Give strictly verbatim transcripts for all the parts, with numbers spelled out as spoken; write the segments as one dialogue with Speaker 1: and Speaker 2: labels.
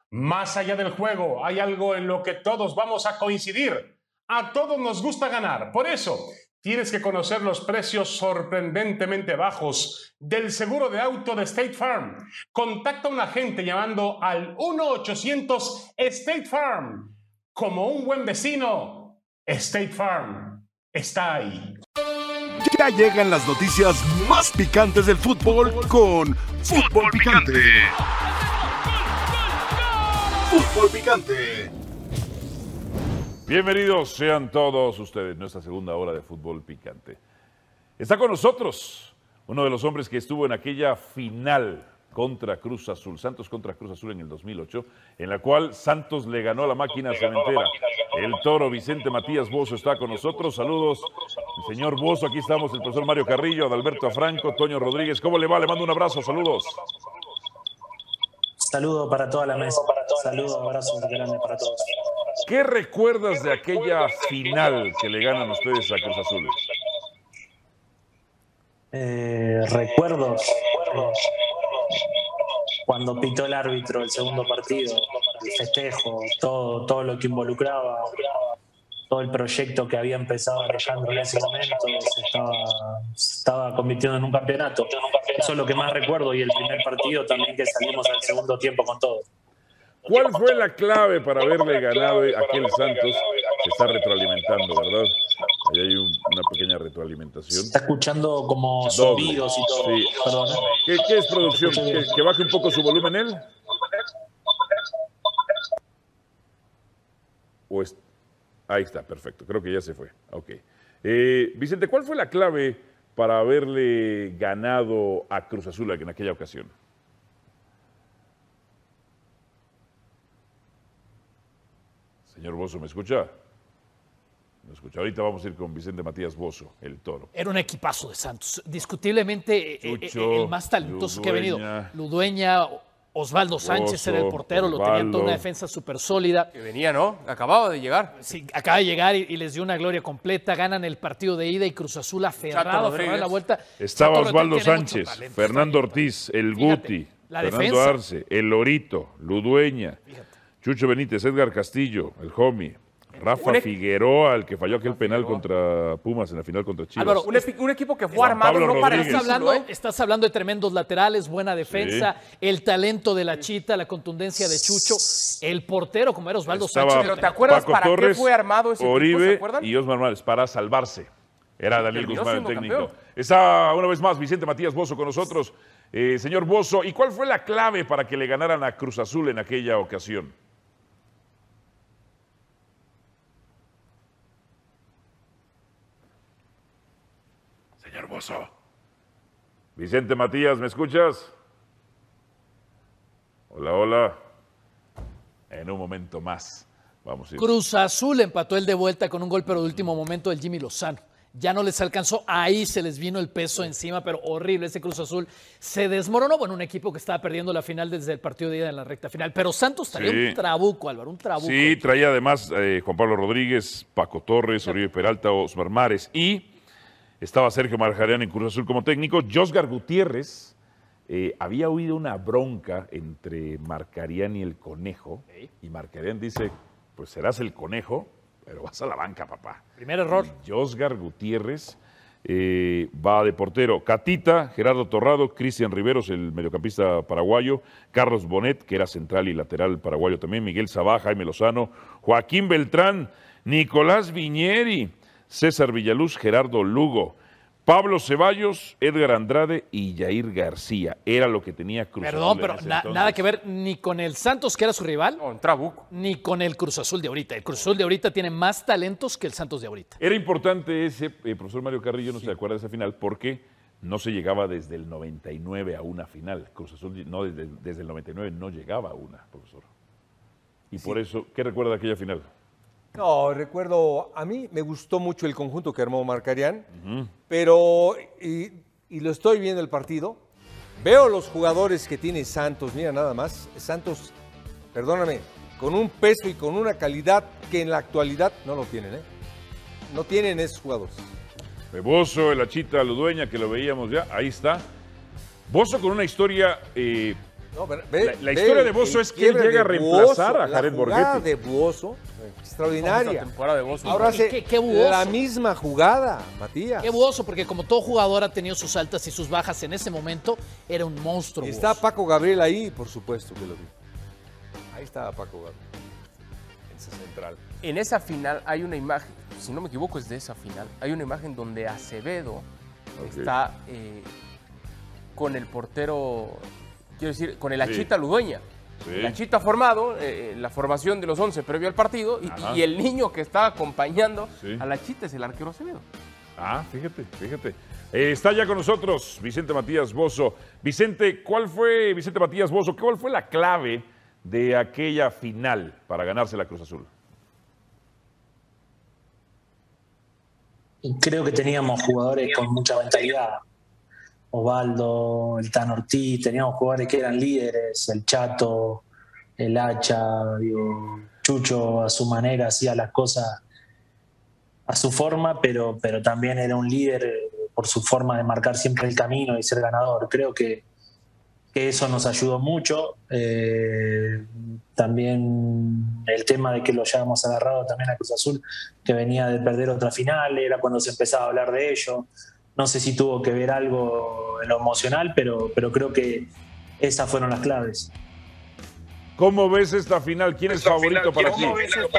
Speaker 1: Más allá del juego, hay algo en lo que todos vamos a coincidir. A todos nos gusta ganar. Por eso, tienes que conocer los precios sorprendentemente bajos del seguro de auto de State Farm. Contacta a un agente llamando al uno ochocientos State Farm. Como un buen vecino, State Farm está ahí.
Speaker 2: Ya llegan las noticias más picantes del fútbol con Fútbol Picante. Fútbol Picante.
Speaker 3: Bienvenidos sean todos ustedes a nuestra segunda hora de Fútbol Picante. Está con nosotros uno de los hombres que estuvo en aquella final contra Cruz Azul, Santos contra Cruz Azul en el dos mil ocho, en la cual Santos le ganó a la máquina cementera. El Toro Vicente Matías Bozo está con nosotros. Saludos, señor Bozo. Aquí estamos el profesor Mario Carrillo, Adalberto Afranco, Toño Rodríguez. ¿Cómo le va? Le mando un abrazo. Saludos.
Speaker 4: Saludo para toda la mesa. Saludos, abrazos grandes para todos.
Speaker 3: ¿Qué recuerdas de aquella final que le ganan ustedes a Cruz Azul?
Speaker 4: Eh, recuerdos. Eh, cuando pitó el árbitro el segundo partido, el festejo, todo, todo lo que involucraba, todo el proyecto que había empezado Alejandro en ese momento, se estaba, se estaba convirtiendo en un campeonato. Eso es lo que más recuerdo, y el primer partido también, que salimos al segundo tiempo con todo.
Speaker 3: ¿Cuál fue la clave para haberle ganado a aquel Santos? Se está retroalimentando, ¿verdad? Ahí hay un, una pequeña retroalimentación.
Speaker 4: Está escuchando como zumbidos y todo.
Speaker 3: Sí.
Speaker 4: Perdón.
Speaker 3: ¿Qué, ¿Qué es producción? ¿Que, ¿Que baje un poco su volumen él? ¿O es... Ahí está, perfecto. Creo que ya se fue. Ok. Eh, Vicente, ¿cuál fue la clave para haberle ganado a Cruz Azul en aquella ocasión? Señor Bozo, ¿me escucha? ¿Me escucha? Ahorita vamos a ir con Vicente Matías Bozo, el Toro.
Speaker 5: Era un equipazo de Santos. Discutiblemente Chucho, el más talentoso Ludueña, que ha venido. Ludueña, Osvaldo Sánchez Bozo, era el portero, Osvaldo, lo tenían toda una defensa súper sólida.
Speaker 6: Que venía, ¿no? Acababa de llegar.
Speaker 5: Sí, acaba de llegar y, y les dio una gloria completa. Ganan el partido de ida y Cruz Azul aferrado, aferrado en la vuelta.
Speaker 3: Estaba Chato Osvaldo Sánchez, Fernando Ortiz, el Guti, Fíjate, Fernando defensa. Arce, el Lorito, Ludueña. Fíjate. Chucho Benítez, Edgar Castillo, el homie, Rafa un Figueroa, el que falló aquel Rafa penal Figueroa. contra Pumas en la final contra Chivas.
Speaker 6: Álvaro, un, un equipo que fue Juan armado, Pablo no para
Speaker 5: estás hablando, ¿eh? Estás hablando de tremendos laterales, buena defensa, sí. El talento de la Chita, la contundencia de Chucho, el portero como era Osvaldo
Speaker 3: Estaba
Speaker 5: Sánchez.
Speaker 6: Pero ¿te acuerdas
Speaker 3: Paco
Speaker 6: para
Speaker 3: Torres,
Speaker 6: qué fue armado ese
Speaker 3: Oribe
Speaker 6: equipo? ¿Se
Speaker 3: y Osmar Morales para salvarse. Era Daniel
Speaker 6: Terminó
Speaker 3: Guzmán el técnico.
Speaker 6: Campeón.
Speaker 3: Está una vez más Vicente Matías Bozo con nosotros. Eh, señor Bozo, ¿y cuál fue la clave para que le ganaran a Cruz Azul en aquella ocasión? Señor Bozo. Vicente Matías, ¿me escuchas? Hola, hola. En un momento más vamos a ir.
Speaker 5: Cruz Azul empató el de vuelta con un gol, pero de último momento del Jimmy Lozano. Ya no les alcanzó, ahí se les vino el peso encima, pero horrible ese Cruz Azul. Se desmoronó, bueno, un equipo que estaba perdiendo la final desde el partido de ida en la recta final. Pero Santos traía sí. un trabuco, Álvaro, un trabuco.
Speaker 3: Sí, traía además eh, Juan Pablo Rodríguez, Paco Torres, Oribe Peralta, Osmar Mares y... Estaba Sergio Marjarian en Cruz Azul como técnico. Josgar Gutiérrez eh, había oído una bronca entre Marcarian y el Conejo. ¿Sí? Y Marcarian dice, pues serás el Conejo, pero vas a la banca, papá.
Speaker 5: Primer error.
Speaker 3: Y Josgar Gutiérrez eh, va de portero. Catita, Gerardo Torrado, Cristian Riveros, el mediocampista paraguayo, Carlos Bonet, que era central y lateral paraguayo también, Miguel Sabá, Jaime Lozano, Joaquín Beltrán, Nicolás Viñeri, César Villaluz, Gerardo Lugo, Pablo Ceballos, Edgar Andrade y Yair García. Era lo que tenía Cruz
Speaker 5: Perdón,
Speaker 3: Azul.
Speaker 5: Perdón, pero na nada que ver ni con el Santos, que era su rival,
Speaker 6: no, un trabuco,
Speaker 5: ni con el Cruz Azul de ahorita. El Cruz Azul de ahorita tiene más talentos que el Santos de ahorita.
Speaker 3: Era importante ese, eh, profesor Mario Carrillo, no sí. se acuerda de esa final, porque no se llegaba desde el noventa y nueve a una final. Cruz Azul no, desde, desde el noventa y nueve no llegaba a una, profesor. Y sí. por eso, ¿qué recuerda de aquella final?
Speaker 7: No, recuerdo, a mí me gustó mucho el conjunto que armó Marcarian, uh-huh. pero, y, y lo estoy viendo el partido, veo los jugadores que tiene Santos, mira nada más, Santos, perdóname, con un peso y con una calidad que en la actualidad no lo tienen, ¿eh? No tienen esos jugadores.
Speaker 3: Bozo, el Achita Ludueña, que lo veíamos ya, ahí está. Bozo con una historia eh,
Speaker 7: No, ve, ve,
Speaker 3: La, la historia de Bozo es que él llega a reemplazar a Jared Borghetti.
Speaker 7: La jugada de Bozo, extraordinaria.
Speaker 6: temporada de Bozo.
Speaker 7: Ahora hace
Speaker 5: qué- qué buoso.
Speaker 7: la misma jugada, Matías.
Speaker 5: Qué buoso, porque como todo jugador ha tenido sus altas y sus bajas, en ese momento era un monstruo.
Speaker 7: Y está
Speaker 5: Buoso.
Speaker 7: Paco Gabriel ahí, por supuesto que lo vi. Ahí estaba Paco Gabriel. En esa central.
Speaker 6: En esa final hay una imagen, si no me equivoco es de esa final, hay una imagen donde Acevedo
Speaker 3: Ok.
Speaker 6: está eh, con el portero, quiero decir, con el
Speaker 3: Sí.
Speaker 6: Achita Ludueña.
Speaker 3: Sí.
Speaker 6: El Achita ha formado eh, la formación de los once previo al partido y,
Speaker 3: Ajá.
Speaker 6: y el niño que está acompañando
Speaker 3: Sí.
Speaker 6: al Achita es el arquero Acevedo.
Speaker 3: Ah, fíjate, fíjate. Eh, está ya con nosotros Vicente Matías Bozo. Vicente, ¿cuál fue, Vicente Matías Bozo, cuál fue la clave de aquella final para ganarse la Cruz Azul?
Speaker 4: Creo que teníamos jugadores con mucha mentalidad. Osvaldo, el Tan Ortiz, teníamos jugadores que eran líderes, el Chato, el Hacha, digo, Chucho a su manera hacía las cosas a su forma, pero, pero también era un líder eh, por su forma de marcar siempre el camino y ser ganador. Creo que, que eso nos ayudó mucho. Eh, también el tema de que lo hayamos agarrado también a Cruz Azul, que venía de perder otra final, era cuando se empezaba a hablar de ello. No sé si tuvo que ver algo en lo emocional, pero, pero creo que esas fueron las claves.
Speaker 3: ¿Cómo ves esta final? ¿Quién es favorito para ti?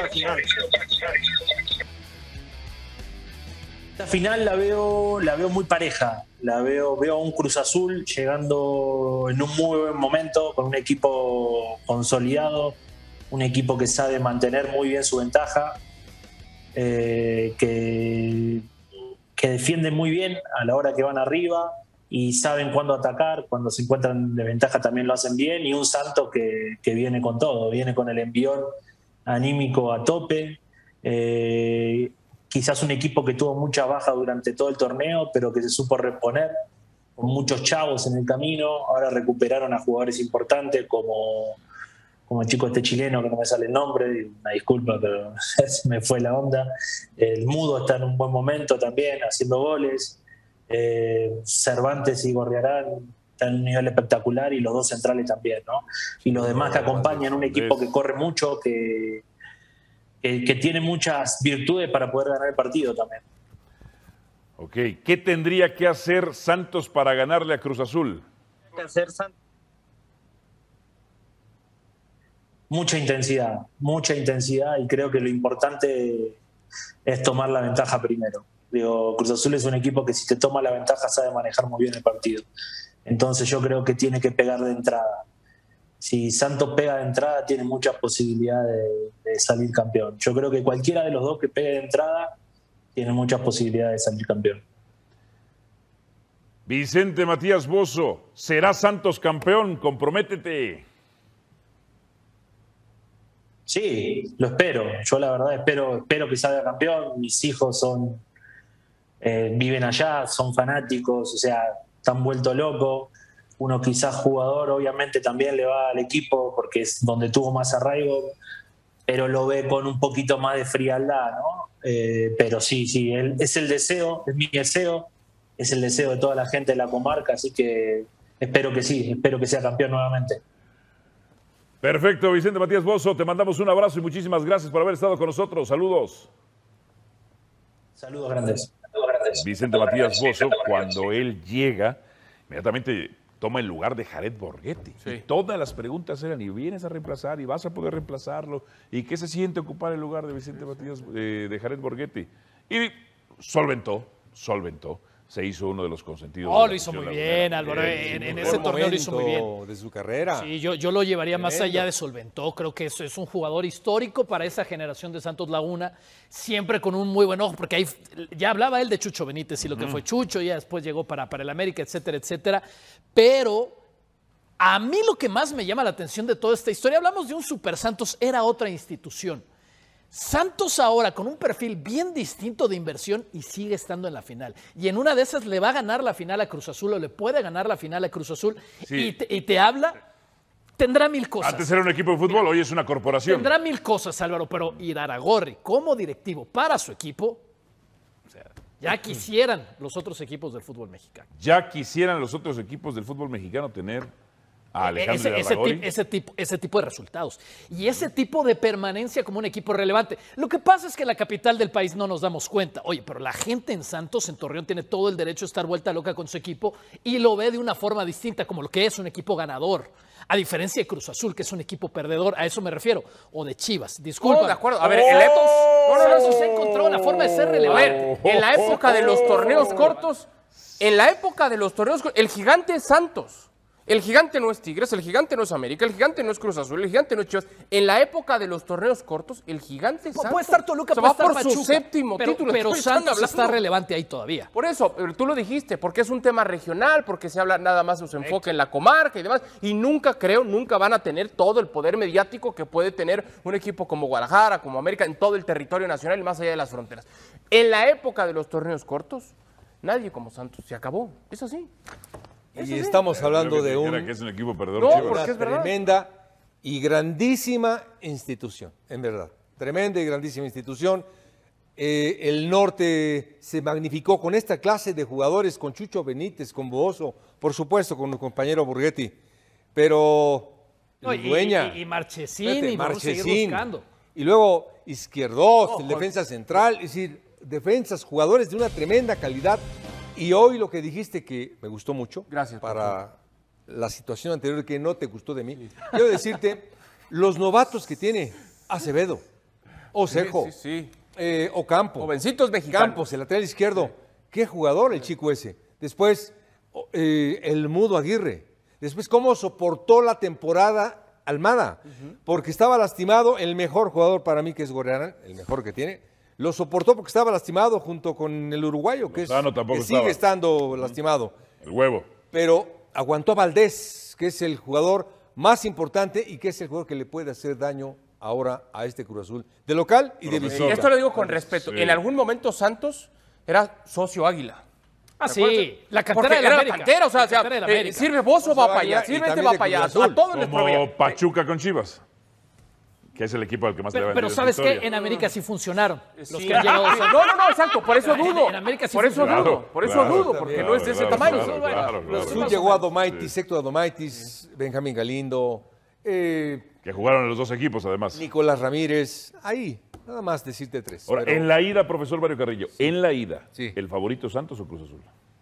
Speaker 4: Esta final la veo, la veo muy pareja. La veo, veo a un Cruz Azul llegando en un muy buen momento, con un equipo consolidado, un equipo que sabe mantener muy bien su ventaja, eh, que, que defiende muy bien a la hora que van arriba y saben cuándo atacar, cuando se encuentran de ventaja también lo hacen bien, y un Santos que, que viene con todo, viene con el envión anímico a tope. Eh, Quizás un equipo que tuvo mucha baja durante todo el torneo, pero que se supo reponer, con muchos chavos en el camino. Ahora recuperaron a jugadores importantes como, como el chico este chileno, que no me sale el nombre, una disculpa, pero se me fue la onda. El Mudo está en un buen momento también, haciendo goles. Eh, Cervantes y Gorriarán están en un nivel espectacular, y los dos centrales también, ¿no? Y los demás que acompañan un equipo que corre mucho, que... Que, que tiene muchas virtudes para poder ganar el partido también.
Speaker 3: Ok, ¿qué tendría que hacer Santos para ganarle a Cruz Azul?
Speaker 4: Mucha intensidad, mucha intensidad, y creo que lo importante es tomar la ventaja primero. Digo, Cruz Azul es un equipo que si te toma la ventaja sabe manejar muy bien el partido. Entonces yo creo que tiene que pegar de entrada. Si Santos pega de entrada, tiene muchas posibilidades de, de salir campeón. Yo creo que cualquiera de los dos que pegue de entrada tiene muchas posibilidades de salir campeón.
Speaker 3: Vicente Matías Bozo, ¿será Santos campeón? Comprométete.
Speaker 4: Sí, lo espero. Yo la verdad espero, espero que salga campeón. Mis hijos son eh, viven allá, son fanáticos, o sea, están vueltos locos. Uno quizás jugador obviamente también le va al equipo porque es donde tuvo más arraigo, pero lo ve con un poquito más de frialdad, ¿no? Eh, pero sí, sí, él, es el deseo, es mi deseo, es el deseo de toda la gente de la comarca, así que espero que sí, espero que sea campeón nuevamente.
Speaker 3: Perfecto, Vicente Matías Bozo, te mandamos un abrazo y muchísimas gracias por haber estado con nosotros. Saludos.
Speaker 4: Saludos grandes. Saludos grandes.
Speaker 3: Vicente Matías Bozo, cuando él llega, inmediatamente toma el lugar de Jared Borghetti.
Speaker 6: Sí.
Speaker 3: Y todas las preguntas eran, ¿y vienes a reemplazar? ¿Y vas a poder reemplazarlo? ¿Y qué se siente ocupar el lugar de Vicente Matías, eh, de Jared Borghetti? Y solventó, solventó. Se hizo uno de los consentidos.
Speaker 5: Oh,
Speaker 3: de la
Speaker 5: lo hizo muy
Speaker 3: afición
Speaker 5: bien,
Speaker 3: lagunera.
Speaker 5: Álvaro.
Speaker 3: Sí,
Speaker 5: En, en
Speaker 3: muy
Speaker 5: ese
Speaker 3: bueno.
Speaker 5: torneo lo hizo muy bien.
Speaker 7: Momento de su carrera.
Speaker 5: Sí, yo, yo lo llevaría más
Speaker 7: Tremendo.
Speaker 5: allá de solventó. Creo que eso es un jugador histórico para esa generación de Santos Laguna, siempre con un muy buen ojo, porque ahí ya hablaba él de Chucho Benítez y lo que fue Chucho, ya después llegó para, para el América, etcétera, etcétera. Pero a mí lo que más me llama la atención de toda esta historia, hablamos de un Super Santos, era otra institución. Santos ahora con un perfil bien distinto de inversión y sigue estando en la final. Y en una de esas le va a ganar la final a Cruz Azul o le puede ganar la final a Cruz Azul.
Speaker 3: Sí.
Speaker 5: Y, te, y te habla, tendrá mil cosas.
Speaker 3: Antes era un equipo de fútbol, hoy es una corporación.
Speaker 5: Tendrá mil cosas, Álvaro, pero Iraragorri como directivo para su equipo, o sea, ya quisieran los otros equipos del fútbol mexicano.
Speaker 3: Ya quisieran los otros equipos del fútbol mexicano tener a Alejandro
Speaker 5: ese, ese,
Speaker 3: Irarrágorri.
Speaker 5: tip- ese tipo, ese tipo de resultados. Y ese tipo de permanencia como un equipo relevante. Lo que pasa es que en la capital del país no nos damos cuenta. Oye, pero la gente en Santos, en Torreón, tiene todo el derecho a estar vuelta loca con su equipo y lo ve de una forma distinta, como lo que es un equipo ganador. A diferencia de Cruz Azul, que es un equipo perdedor, a eso me refiero. O de Chivas, disculpa.
Speaker 6: No, de acuerdo. A ver, en la época...
Speaker 5: No, no, no, eso se encontró la forma de ser
Speaker 6: A
Speaker 5: relevante.
Speaker 6: ver, en la época de los torneos cortos, en la época de los torneos cortos, el gigante es Santos. El gigante no es Tigres, el gigante no es América, el gigante no es Cruz Azul, el gigante no es Chivas. En la época de los torneos cortos, el gigante es
Speaker 5: Pu-
Speaker 6: Santos.
Speaker 5: Puede estar Toluca,
Speaker 6: O sea,
Speaker 5: puede
Speaker 6: va
Speaker 5: estar
Speaker 6: por
Speaker 5: Pachuca,
Speaker 6: su séptimo
Speaker 5: pero,
Speaker 6: título.
Speaker 5: Pero
Speaker 6: Estoy estando
Speaker 5: Santos está
Speaker 6: hablando.
Speaker 5: relevante ahí todavía.
Speaker 6: Por eso, pero tú lo dijiste, porque es un tema regional, porque se habla nada más, se enfoca en la comarca y demás, y nunca creo, nunca van a tener todo el poder mediático que puede tener un equipo como Guadalajara, como América, en todo el territorio nacional y más allá de las fronteras. En la época de los torneos cortos, nadie como Santos, se acabó, es así.
Speaker 7: Y estamos hablando
Speaker 3: Creo que
Speaker 7: de
Speaker 3: te
Speaker 7: un,
Speaker 3: dijera que es un equipo perdedor,
Speaker 6: No,
Speaker 3: Chivas.
Speaker 6: porque
Speaker 7: una
Speaker 6: es verdad.
Speaker 7: tremenda y grandísima institución, en verdad. Tremenda y grandísima institución. Eh, el norte se magnificó con esta clase de jugadores, con Chucho Benítez, con Boozo, por supuesto, con el compañero Burguetti. Pero
Speaker 5: No, y,
Speaker 7: Dueña,
Speaker 5: y, y Marchesín,
Speaker 7: Espérate,
Speaker 5: y vamos a seguir
Speaker 7: Marchesín.
Speaker 5: buscando.
Speaker 7: Y luego Izquierdos, el defensa central, es decir, defensas, jugadores de una tremenda calidad. Y hoy lo que dijiste que me gustó mucho,
Speaker 6: Gracias,
Speaker 7: para la situación anterior que no te gustó de mí, quiero decirte, los novatos que tiene Acevedo, Osejo,
Speaker 6: Sí, sí, sí.
Speaker 7: eh, Ocampo,
Speaker 6: Jovencitos mexicanos.
Speaker 7: Campos, el lateral izquierdo, qué jugador el chico ese. Después, o- eh, el Mudo Aguirre. Después, cómo soportó la temporada Almada, porque estaba lastimado, el mejor jugador para mí que es Gorriarán, el mejor que tiene, lo soportó porque estaba lastimado junto con el uruguayo, que, es,
Speaker 3: Lozano tampoco
Speaker 7: que sigue
Speaker 3: estaba.
Speaker 7: estando lastimado.
Speaker 3: El huevo.
Speaker 7: Pero aguantó a Valdés, que es el jugador más importante y que es el jugador que le puede hacer daño ahora a este Cruz Azul, de local y de
Speaker 3: Profesor.
Speaker 7: visita.
Speaker 6: Esto lo digo con respeto.
Speaker 3: Sí.
Speaker 6: En algún momento Santos era socio Águila.
Speaker 5: Ah,
Speaker 6: ¿Te
Speaker 5: sí,
Speaker 6: acuerdas?
Speaker 5: la cantera
Speaker 6: Porque
Speaker 5: de la
Speaker 6: era
Speaker 5: América.
Speaker 6: la cantera, o sea,
Speaker 5: La
Speaker 6: o sea,
Speaker 5: cantera de la
Speaker 6: eh,
Speaker 5: América.
Speaker 6: sirve Bozo, va para allá,
Speaker 7: Y
Speaker 6: sirve este
Speaker 7: también
Speaker 6: va
Speaker 7: de
Speaker 6: para allá,
Speaker 7: Cruz Azul.
Speaker 6: a todos les
Speaker 3: Como
Speaker 6: proveía.
Speaker 3: Pachuca con Chivas, que es el equipo al que más le
Speaker 5: Pero,
Speaker 3: va a
Speaker 5: pero
Speaker 3: vender
Speaker 5: ¿sabes
Speaker 3: esta
Speaker 5: qué?
Speaker 3: historia.
Speaker 5: En América sí funcionaron. Los
Speaker 6: Sí.
Speaker 5: que han llegado a
Speaker 6: No, no, no, exacto, por eso
Speaker 5: En-
Speaker 6: dudo.
Speaker 5: en América sí
Speaker 6: por eso
Speaker 5: funciona.
Speaker 6: dudo,
Speaker 3: Claro,
Speaker 6: por eso
Speaker 3: claro,
Speaker 6: dudo, porque
Speaker 7: claro,
Speaker 6: no es de ese
Speaker 3: claro,
Speaker 6: tamaño.
Speaker 3: claro, claro, claro.
Speaker 7: Cruz Azul
Speaker 5: Más o
Speaker 7: llegó a
Speaker 5: menos.
Speaker 7: Domaitis, Héctor Domaitis, Benjamín Galindo, eh,
Speaker 3: Que jugaron en los dos equipos, además.
Speaker 7: Nicolás Ramírez, ahí, nada más decirte tres.
Speaker 3: Ahora,
Speaker 7: pero
Speaker 3: en la ida, profesor Mario Carrillo, en la ida,
Speaker 7: Sí.
Speaker 3: ¿el favorito Santos o Cruz Azul?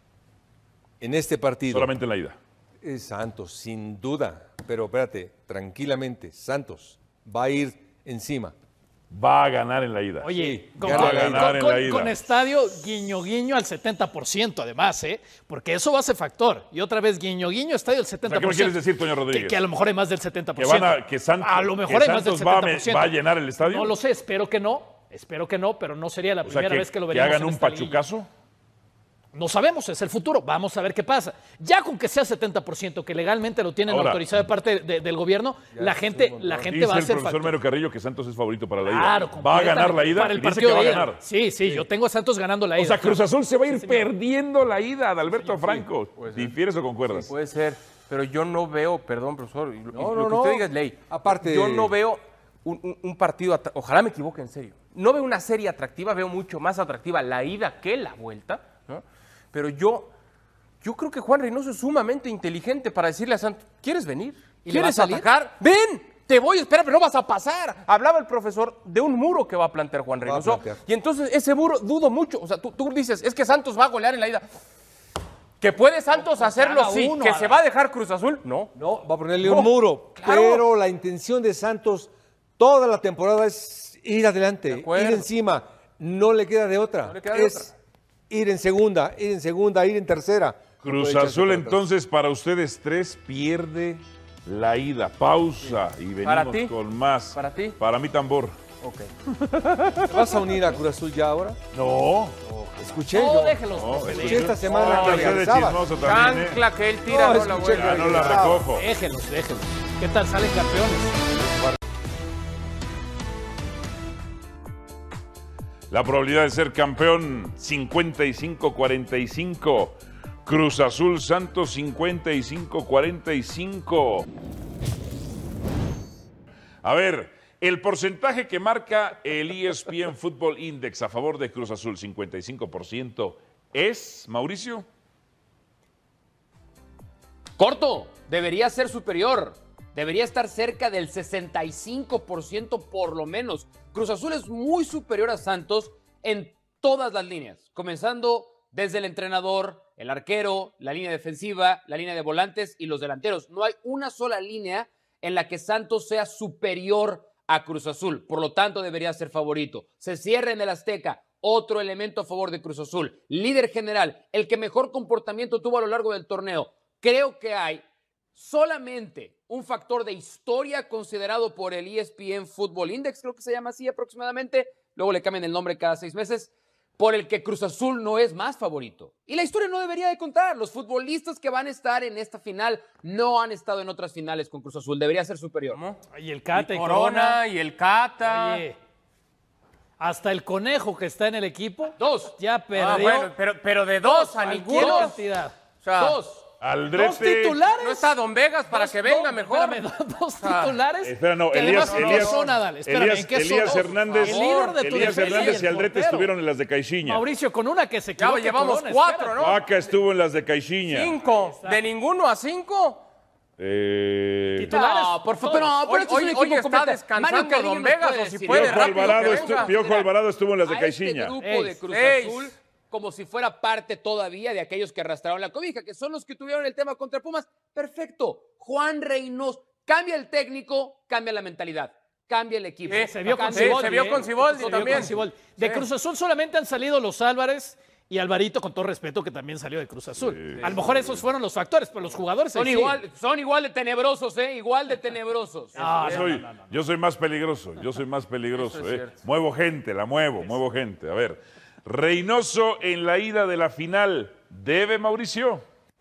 Speaker 7: en este partido
Speaker 3: Solamente en la ida.
Speaker 7: es Santos, sin duda, pero espérate, tranquilamente, Santos va a ir encima.
Speaker 3: Va a ganar en la ida.
Speaker 5: Oye,
Speaker 7: Sí,
Speaker 5: con,
Speaker 7: gana
Speaker 5: con-
Speaker 7: la ida.
Speaker 5: con-
Speaker 3: Ganar en la
Speaker 5: con-
Speaker 3: ida.
Speaker 5: con estadio guiño guiño al setenta por ciento además, ¿eh? Porque eso va a ser factor. Y otra vez guiño guiño, estadio del setenta
Speaker 3: ¿qué me
Speaker 5: por ciento.
Speaker 3: quieres decir, Toño Rodríguez?
Speaker 5: Que, que a lo mejor hay más del setenta por
Speaker 3: Que
Speaker 5: ciento.
Speaker 3: van a- que Santos-
Speaker 5: a lo mejor
Speaker 3: que
Speaker 5: hay más del
Speaker 3: Santos va a
Speaker 5: setenta
Speaker 3: me-
Speaker 5: por ciento.
Speaker 3: va a llenar el estadio.
Speaker 5: No lo sé, espero que no. Espero que no, pero no sería la
Speaker 3: O sea,
Speaker 5: primera
Speaker 3: que,
Speaker 5: vez que lo
Speaker 3: que
Speaker 5: veríamos
Speaker 3: hagan
Speaker 5: en
Speaker 3: un
Speaker 5: esta liguilla.
Speaker 3: pachucazo.
Speaker 5: No sabemos, es el futuro. Vamos a ver qué pasa. Ya con que sea setenta por ciento, que legalmente lo tienen
Speaker 3: Ahora,
Speaker 5: autorizado de parte de- del gobierno, la gente, la gente
Speaker 3: Dice
Speaker 5: va a
Speaker 3: el
Speaker 5: ser
Speaker 3: profesor
Speaker 5: factor.
Speaker 3: Mario Carrillo que Santos es favorito para la ida.
Speaker 5: Claro,
Speaker 3: va a ganar la
Speaker 5: completamente.
Speaker 3: ida
Speaker 5: Para el
Speaker 3: y dice
Speaker 5: partido
Speaker 3: que va a
Speaker 5: de ida.
Speaker 3: ganar.
Speaker 5: Sí, sí, yo tengo a Santos ganando la ida.
Speaker 3: O sea, Cruz Azul se va a ir
Speaker 5: Sí, señor.
Speaker 3: perdiendo la ida, Adalberto Franco. ¿Difieres o concuerdas?
Speaker 6: Puede ser, pero yo no veo, perdón, profesor, y lo, y
Speaker 7: No,
Speaker 6: lo
Speaker 7: no,
Speaker 6: que
Speaker 7: no.
Speaker 6: usted diga es ley.
Speaker 7: Aparte-
Speaker 6: Yo no veo un, un- un partido, atra- ojalá me equivoque en serio, no veo una serie atractiva, veo mucho más atractiva la ida que la vuelta, ¿no? Pero yo, yo creo que Juan Reynoso es sumamente inteligente para decirle a Santos, ¿quieres venir?
Speaker 5: ¿Y le
Speaker 6: ¿Quieres
Speaker 5: va a salir?
Speaker 6: atacar? ¡Ven! Te voy a esperar, pero no vas a pasar. Hablaba el profesor de un muro que va a plantear Juan
Speaker 7: Va a
Speaker 6: Reynoso.
Speaker 7: plantear.
Speaker 6: Y entonces ese muro, dudo mucho. O sea, tú, tú dices, es que Santos va a golear en la ida. ¿Que puede Santos hacerlo?
Speaker 5: haga
Speaker 6: Sí.
Speaker 5: uno,
Speaker 6: ¿Que
Speaker 5: haga.
Speaker 6: se va a dejar Cruz Azul? No.
Speaker 7: No, va a ponerle
Speaker 6: No,
Speaker 7: un muro.
Speaker 6: claro.
Speaker 7: Pero la intención de Santos toda la temporada es ir adelante,
Speaker 6: De acuerdo.
Speaker 7: ir encima. No le queda de otra.
Speaker 6: No le queda de
Speaker 7: es ir en segunda, ir en segunda, ir en tercera. No
Speaker 3: Cruz
Speaker 7: puede echarse
Speaker 3: Azul,
Speaker 7: para atrás.
Speaker 3: entonces, para ustedes tres, pierde la ida. Pausa y venimos
Speaker 6: ¿Para ti?
Speaker 3: con más.
Speaker 6: ¿Para ti?
Speaker 3: Para mí, tambor.
Speaker 6: Ok.
Speaker 7: ¿Te vas a unir a Cruz Azul ya ahora?
Speaker 3: No.
Speaker 7: Escuché
Speaker 5: No,
Speaker 7: yo.
Speaker 5: déjelos.
Speaker 3: No,
Speaker 5: que se
Speaker 7: Escuché esta
Speaker 5: den.
Speaker 7: semana
Speaker 3: No,
Speaker 7: que
Speaker 3: ese de
Speaker 7: regresabas.
Speaker 3: chismoso también, ¿eh?
Speaker 6: Chancla que él tira,
Speaker 7: No,
Speaker 6: no, la
Speaker 7: escuché
Speaker 6: vuelta.
Speaker 3: Ya no la recojo.
Speaker 5: Déjenlos, déjenlos. ¿Qué tal? Salen campeones.
Speaker 3: La probabilidad de ser campeón, cincuenta y cinco cuarenta y cinco. Cruz Azul Santos, cincuenta y cinco cuarenta y cinco. A ver, el porcentaje que marca el E S P N Football Index a favor de Cruz Azul, cincuenta y cinco por ciento, es, Mauricio.
Speaker 8: Corto, debería ser superior. Debería estar cerca del sesenta y cinco por ciento por lo menos. Cruz Azul es muy superior a Santos en todas las líneas, comenzando desde el entrenador, el arquero, la línea defensiva, la línea de volantes y los delanteros. No hay una sola línea en la que Santos sea superior a Cruz Azul. Por lo tanto, debería ser favorito. Se cierra en el Azteca. Otro elemento a favor de Cruz Azul. Líder general, el que mejor comportamiento tuvo a lo largo del torneo. Creo que hay solamente un factor de historia considerado por el E S P N Football Index, creo que se llama así aproximadamente, luego le cambian el nombre cada seis meses, por el que Cruz Azul no es más favorito. Y la historia no debería de contar. Los futbolistas que van a estar en esta final no han estado en otras finales con Cruz Azul. Debería ser superior.
Speaker 6: ¿Cómo?
Speaker 5: Y el Cata y
Speaker 6: Y Corona,
Speaker 5: Corona.
Speaker 6: y el Cata.
Speaker 5: Oye, hasta el Conejo que está en el equipo.
Speaker 8: Dos.
Speaker 5: Ya perdió.
Speaker 6: Ah, bueno, pero, pero de dos a
Speaker 5: cualquier
Speaker 6: ninguno.
Speaker 5: cantidad.
Speaker 6: O sea,
Speaker 8: Dos.
Speaker 3: Aldrete.
Speaker 5: Dos titulares.
Speaker 6: no está Don Vegas para
Speaker 5: Dos-
Speaker 6: que venga
Speaker 5: dos-
Speaker 6: mejor.
Speaker 5: espérame, dos, dos
Speaker 6: Ah,
Speaker 5: titulares.
Speaker 3: Espera, no,
Speaker 5: que
Speaker 3: Elías,
Speaker 5: además, ¿en qué
Speaker 3: Elías,
Speaker 5: son, Adal? Espérame,
Speaker 3: Elías,
Speaker 5: ¿en qué son?
Speaker 3: Elías Hernández,
Speaker 5: El líder de tu
Speaker 3: Elías
Speaker 5: defensa
Speaker 3: Hernández y
Speaker 5: el
Speaker 3: Aldrete
Speaker 5: portero.
Speaker 3: estuvieron en las de Caixinha.
Speaker 5: Mauricio, con una que se
Speaker 6: Ya
Speaker 5: equivoca.
Speaker 6: llevamos
Speaker 5: Corona,
Speaker 6: cuatro,
Speaker 5: espérame.
Speaker 6: ¿no?
Speaker 3: Vaca estuvo en las de Caixinha.
Speaker 6: Cinco. De ninguno a cinco.
Speaker 3: Eh,
Speaker 5: Titulares.
Speaker 8: No, por favor,
Speaker 5: todos.
Speaker 8: pero, pero
Speaker 6: Hoy,
Speaker 8: este es un
Speaker 6: hoy,
Speaker 8: equipo
Speaker 6: hoy está
Speaker 8: completo. Mario
Speaker 6: descansando
Speaker 8: Carrillo
Speaker 6: Don
Speaker 8: nos
Speaker 6: Vegas,
Speaker 8: puede
Speaker 6: o si
Speaker 8: decir
Speaker 6: puede
Speaker 8: eso.
Speaker 3: Piojo
Speaker 6: rápido
Speaker 3: Alvarado,
Speaker 6: que
Speaker 3: estu-
Speaker 6: venga.
Speaker 3: Piojo
Speaker 8: Mira,
Speaker 3: Alvarado estuvo en las de
Speaker 8: a este
Speaker 3: Caixinha.
Speaker 8: grupo
Speaker 5: Seis.
Speaker 8: de Cruz
Speaker 6: Seis.
Speaker 8: Azul como si fuera parte todavía de aquellos que arrastraron la cobija, que son los que tuvieron el tema contra Pumas. Perfecto. Juan Reynoso. Cambia el técnico, cambia la mentalidad, cambia el equipo.
Speaker 6: Sí,
Speaker 5: Se vio con
Speaker 6: Sí,
Speaker 5: Siboldi.
Speaker 6: se vio
Speaker 5: ¿eh?
Speaker 6: con Siboldi
Speaker 5: Se vio
Speaker 6: también.
Speaker 5: con Siboldi. De
Speaker 6: Sí.
Speaker 5: Cruz Azul solamente han salido los Álvarez y Alvarito, con todo respeto, que también salió de Cruz Azul. A lo mejor esos fueron los factores, pero los jugadores
Speaker 8: Son
Speaker 5: ahí siguen.
Speaker 8: igual, son igual de tenebrosos, ¿eh? Igual de tenebrosos.
Speaker 5: No,
Speaker 3: Yo
Speaker 5: no,
Speaker 3: soy,
Speaker 5: no, no, no.
Speaker 3: yo soy más peligroso, yo soy más peligroso.
Speaker 6: Eso es
Speaker 3: eh.
Speaker 6: cierto.
Speaker 3: Muevo gente, la muevo, muevo gente. A ver, Reynoso en la ida de la final, ¿debe Mauricio?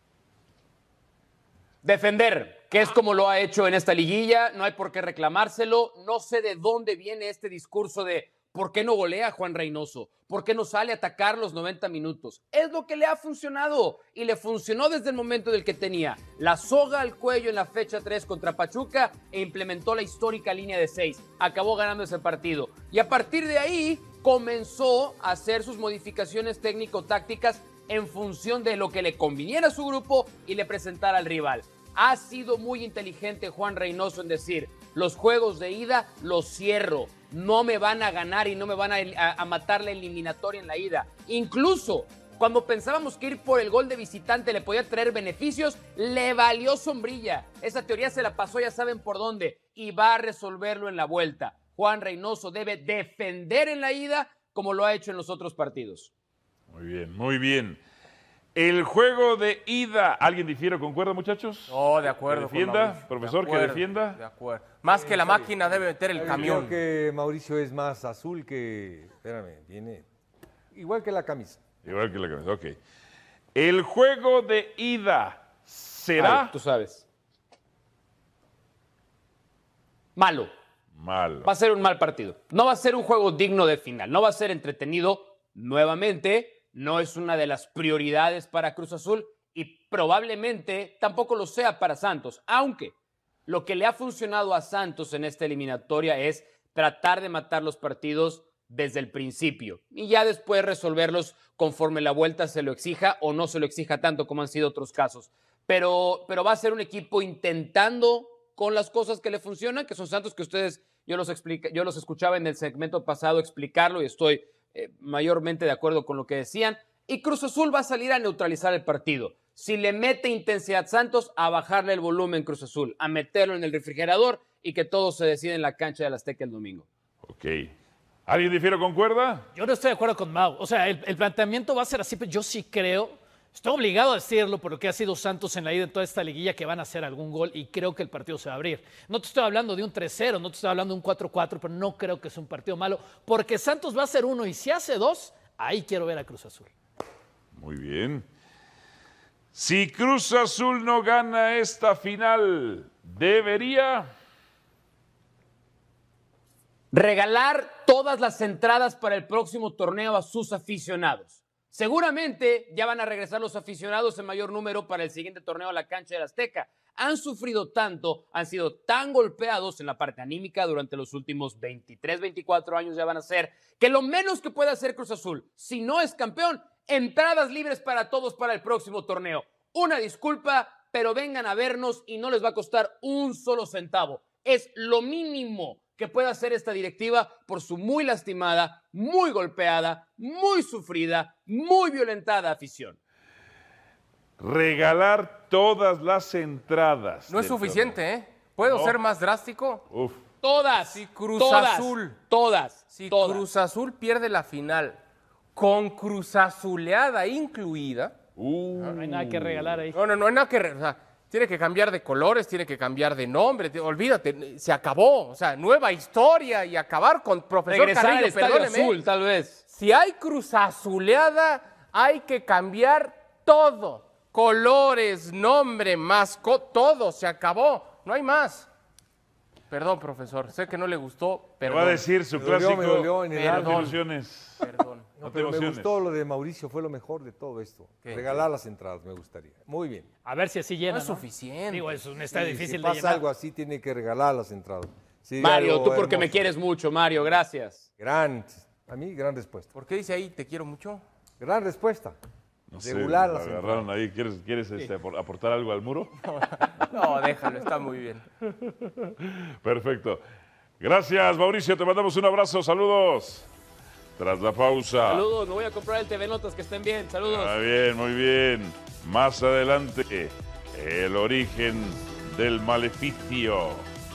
Speaker 8: Defender, que es como lo ha hecho en esta liguilla, no hay por qué reclamárselo. No sé de dónde viene este discurso de ¿por qué no golea a Juan Reynoso? ¿Por qué no sale a atacar los noventa minutos? Es lo que le ha funcionado y le funcionó desde el momento del que tenía la soga al cuello en la fecha tres contra Pachuca e implementó la histórica línea de seis. Acabó ganando ese partido y a partir de ahí comenzó a hacer sus modificaciones técnico-tácticas en función de lo que le conviniera a su grupo y le presentara al rival. Ha sido muy inteligente Juan Reynoso en decir, los juegos de ida los cierro, no me van a ganar y no me van a, a, a matar la eliminatoria en la ida. Incluso cuando pensábamos que ir por el gol de visitante le podía traer beneficios, le valió sombrilla. Esa teoría se la pasó, ya saben por dónde, y va a resolverlo en la vuelta. Juan Reynoso debe defender en la ida como lo ha hecho en los otros partidos.
Speaker 3: Muy bien, muy bien. El juego de ida, ¿alguien difiere? ¿Concuerda, muchachos?
Speaker 6: No, de acuerdo.
Speaker 3: ¿Que defienda?
Speaker 6: con Mauricio.
Speaker 3: Profesor,
Speaker 6: De
Speaker 3: que
Speaker 6: acuerdo,
Speaker 3: defienda.
Speaker 6: De acuerdo. Más que la máquina debe meter el
Speaker 7: Yo
Speaker 6: camión.
Speaker 7: Creo que Mauricio es más azul que. Espérame, viene. Igual que la camisa.
Speaker 3: Igual que la camisa, ok. El juego de ida será
Speaker 8: Ay, tú sabes. Malo.
Speaker 3: malo.
Speaker 8: Va a ser un mal partido. No va a ser un juego digno de final. No va a ser entretenido nuevamente. No es una de las prioridades para Cruz Azul y probablemente tampoco lo sea para Santos. Aunque lo que le ha funcionado a Santos en esta eliminatoria es tratar de matar los partidos desde el principio y ya después resolverlos conforme la vuelta se lo exija o no se lo exija tanto como han sido otros casos. Pero, pero va a ser un equipo intentando con las cosas que le funcionan, que son Santos, que ustedes, yo los, explica, yo los escuchaba en el segmento pasado explicarlo y estoy eh, mayormente de acuerdo con lo que decían. Y Cruz Azul va a salir a neutralizar el partido. Si le mete intensidad Santos, a bajarle el volumen Cruz Azul, a meterlo en el refrigerador y que todo se decida en la cancha del Azteca el domingo.
Speaker 3: Ok. ¿Alguien difiere, concuerda?
Speaker 5: Yo no estoy de acuerdo con Mau. O sea, el, el planteamiento va a ser así, pero yo sí creo, estoy obligado a decirlo por lo que ha sido Santos en la ida en toda esta liguilla, que van a hacer algún gol y creo que el partido se va a abrir. No te estoy hablando de un tres cero, no te estoy hablando de un cuatro cuatro, pero no creo que sea un partido malo, porque Santos va a hacer uno y si hace dos, ahí quiero ver a Cruz Azul.
Speaker 3: Muy bien. Si Cruz Azul no gana esta final, debería...
Speaker 8: regalar todas las entradas para el próximo torneo a sus aficionados. Seguramente ya van a regresar los aficionados en mayor número para el siguiente torneo a la cancha del Azteca. Han sufrido tanto, han sido tan golpeados en la parte anímica durante los últimos veintitrés, veinticuatro años ya van a ser, que lo menos que puede hacer Cruz Azul, si no es campeón, entradas libres para todos para el próximo torneo. Una disculpa, pero vengan a vernos y no les va a costar un solo centavo. Es lo mínimo que puede hacer esta directiva por su muy lastimada, muy golpeada, muy sufrida, muy violentada afición.
Speaker 3: Regalar todas las entradas.
Speaker 6: No es
Speaker 3: del
Speaker 6: suficiente,
Speaker 3: torneo.
Speaker 6: ¿eh? ¿Puedo
Speaker 3: No.
Speaker 6: ser más drástico?
Speaker 3: Uf.
Speaker 8: Todas.
Speaker 6: Si Cruz
Speaker 8: todas,
Speaker 6: Azul.
Speaker 8: Todas.
Speaker 6: Si
Speaker 8: todas.
Speaker 6: Cruz Azul pierde la final con Cruz Azuleada incluida,
Speaker 3: Uh.
Speaker 5: No hay nada que regalar ahí.
Speaker 6: no, no, no hay nada que... re- O sea, tiene que cambiar de colores, tiene que cambiar de nombre, te- olvídate, se acabó. O sea, nueva historia y acabar con profesor
Speaker 8: Regresar al
Speaker 6: Carrillo,
Speaker 8: Estadio
Speaker 6: perdóneme.
Speaker 8: Azul, tal vez.
Speaker 6: Si hay Cruz Azuleada, hay que cambiar todo. Colores, nombre, mascota, todo, se acabó. No hay más. Perdón, profesor, sé que no le gustó,
Speaker 3: Me
Speaker 6: perdón.
Speaker 3: va a decir su
Speaker 7: Me dolió,
Speaker 3: clásico.
Speaker 7: me dolió en el
Speaker 3: No te
Speaker 6: alma.
Speaker 3: ilusiones.
Speaker 6: Perdón.
Speaker 3: No te
Speaker 7: Pero me
Speaker 3: emociones.
Speaker 7: gustó lo de Mauricio, fue lo mejor de todo esto.
Speaker 6: ¿Qué?
Speaker 7: Regalar las entradas, me gustaría. Muy bien.
Speaker 5: A ver si así llena,
Speaker 6: No es
Speaker 5: ¿no?
Speaker 6: suficiente.
Speaker 5: Digo, es un estadio
Speaker 7: Sí,
Speaker 5: difícil
Speaker 7: si
Speaker 5: de
Speaker 7: pasa
Speaker 5: llenar.
Speaker 7: algo así, tiene que regalar las entradas. Sí,
Speaker 8: Mario,
Speaker 7: algo
Speaker 8: tú porque me
Speaker 7: hermoso.
Speaker 8: quieres mucho, Mario, gracias.
Speaker 7: Gran, a mí, gran respuesta.
Speaker 6: ¿Por qué dice ahí, te quiero mucho?
Speaker 7: Gran respuesta.
Speaker 3: No sé,
Speaker 7: Regular
Speaker 3: lo
Speaker 7: las
Speaker 3: agarraron ahí. ¿Quieres, quieres este, apor- aportar algo al muro?
Speaker 6: No, déjalo, está muy bien.
Speaker 3: Perfecto. Gracias, Mauricio. Te mandamos un abrazo. Saludos. Tras la pausa.
Speaker 8: Saludos, me voy a comprar el T V Notas, que estén bien. Saludos.
Speaker 3: Ah, bien, muy bien. Más adelante, el origen del maleficio.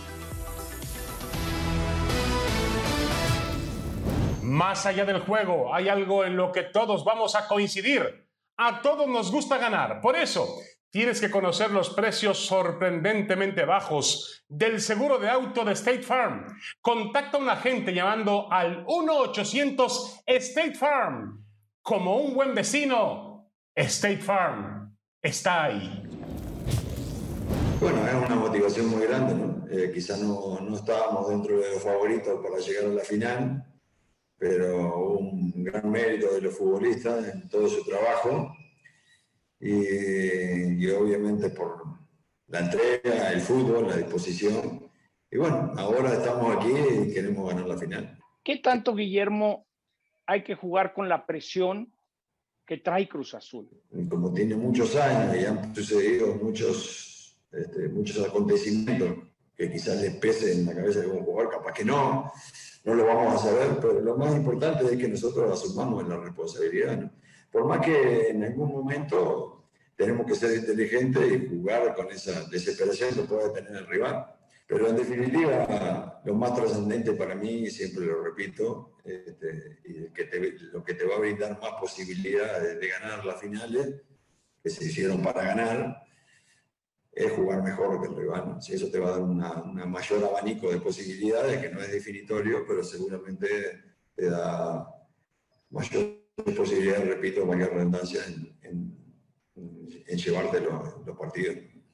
Speaker 1: Más allá del juego, hay algo en lo que todos vamos a coincidir. A todos nos gusta ganar. Por eso, tienes que conocer los precios sorprendentemente bajos del seguro de auto de State Farm. Contacta a un agente llamando al uno ochocientos State Farm. Como un buen vecino, State Farm está ahí.
Speaker 9: Bueno, es una motivación muy grande, ¿no? Eh, quizás no, no estábamos dentro de los favoritos para llegar a la final, pero hubo un gran mérito de los futbolistas en todo su trabajo y, y obviamente por la entrega, el fútbol, la disposición. Y bueno, ahora estamos aquí y queremos ganar la final.
Speaker 10: ¿Qué tanto, Guillermo, hay que jugar con la presión que trae Cruz Azul?
Speaker 9: Como tiene muchos años y han sucedido muchos, este, muchos acontecimientos que quizás les pesen en la cabeza de un jugador, capaz que no, no lo vamos a saber, pero lo más importante es que nosotros asumamos la responsabilidad, ¿no? Por más que en algún momento tenemos que ser inteligentes y jugar con esa desesperación que puede tener el rival. Pero en definitiva, lo más trascendente para mí, siempre lo repito, este, y que te, lo que te va a brindar más posibilidades de ganar las finales, que se hicieron para ganar, es jugar mejor que el rival, ¿no? Si eso te va a dar una, una mayor abanico de posibilidades, que no es definitorio, pero seguramente te da mayor posibilidades, repito, mayor redundancia en, en, en llevarte los, los partidos.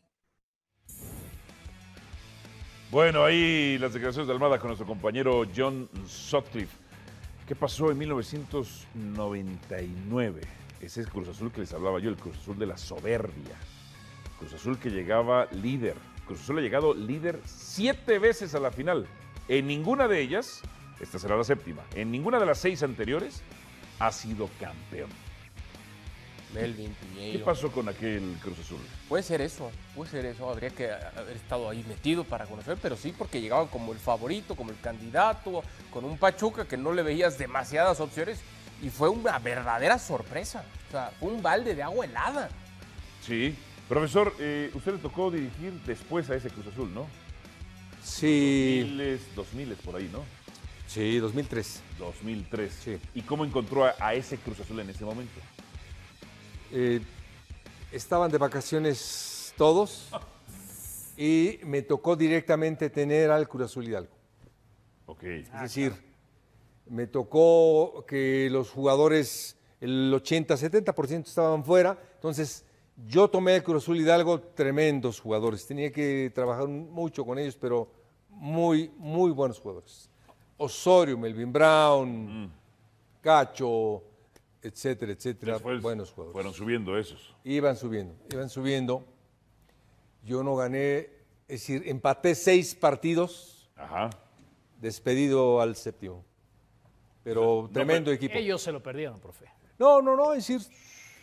Speaker 3: Bueno, ahí las declaraciones de Almada con nuestro compañero John Sutcliffe. ¿Qué pasó en mil novecientos noventa y nueve? Ese es Cruz Azul que les hablaba yo, el Cruz Azul de la soberbia. Cruz Azul que llegaba líder. Cruz Azul ha llegado líder siete veces a la final. En ninguna de ellas, esta será la séptima, en ninguna de las seis anteriores ha sido campeón.
Speaker 6: Melvin,
Speaker 3: ¿Qué
Speaker 6: Piñeiro.
Speaker 3: pasó con aquel Cruz Azul?
Speaker 6: Puede ser eso, puede ser eso. Habría que haber estado ahí metido para conocer, pero sí, porque llegaban como el favorito, como el candidato, con un Pachuca que no le veías demasiadas opciones y fue una verdadera sorpresa. O sea, fue un balde de agua helada.
Speaker 3: Sí. Profesor, eh, usted le tocó dirigir después a ese Cruz Azul, ¿no?
Speaker 7: Sí.
Speaker 3: dos mil, dos mil por ahí, ¿no?
Speaker 7: Sí, dos mil tres.
Speaker 3: dos mil tres.
Speaker 7: Sí.
Speaker 3: ¿Y cómo encontró a, a ese Cruz Azul en ese momento?
Speaker 7: Eh, estaban de vacaciones todos y me tocó directamente tener al Cruz Azul Hidalgo.
Speaker 3: Ok.
Speaker 7: Es decir, me tocó que los jugadores, el ochenta, setenta por ciento estaban fuera, entonces yo tomé el Cruz Azul Hidalgo, tremendos jugadores, tenía que trabajar mucho con ellos, pero muy, muy buenos jugadores. Osorio, Melvin Brown, mm. Cacho, etcétera, etcétera,
Speaker 3: Después
Speaker 7: buenos jugadores.
Speaker 3: Fueron subiendo esos.
Speaker 7: Iban subiendo, iban subiendo. Yo no gané, es decir, empaté seis partidos,
Speaker 3: Ajá.
Speaker 7: despedido al séptimo. Pero
Speaker 3: No,
Speaker 7: tremendo
Speaker 3: pero
Speaker 7: equipo.
Speaker 5: Ellos se lo perdieron, profe.
Speaker 7: No, no, no, es decir,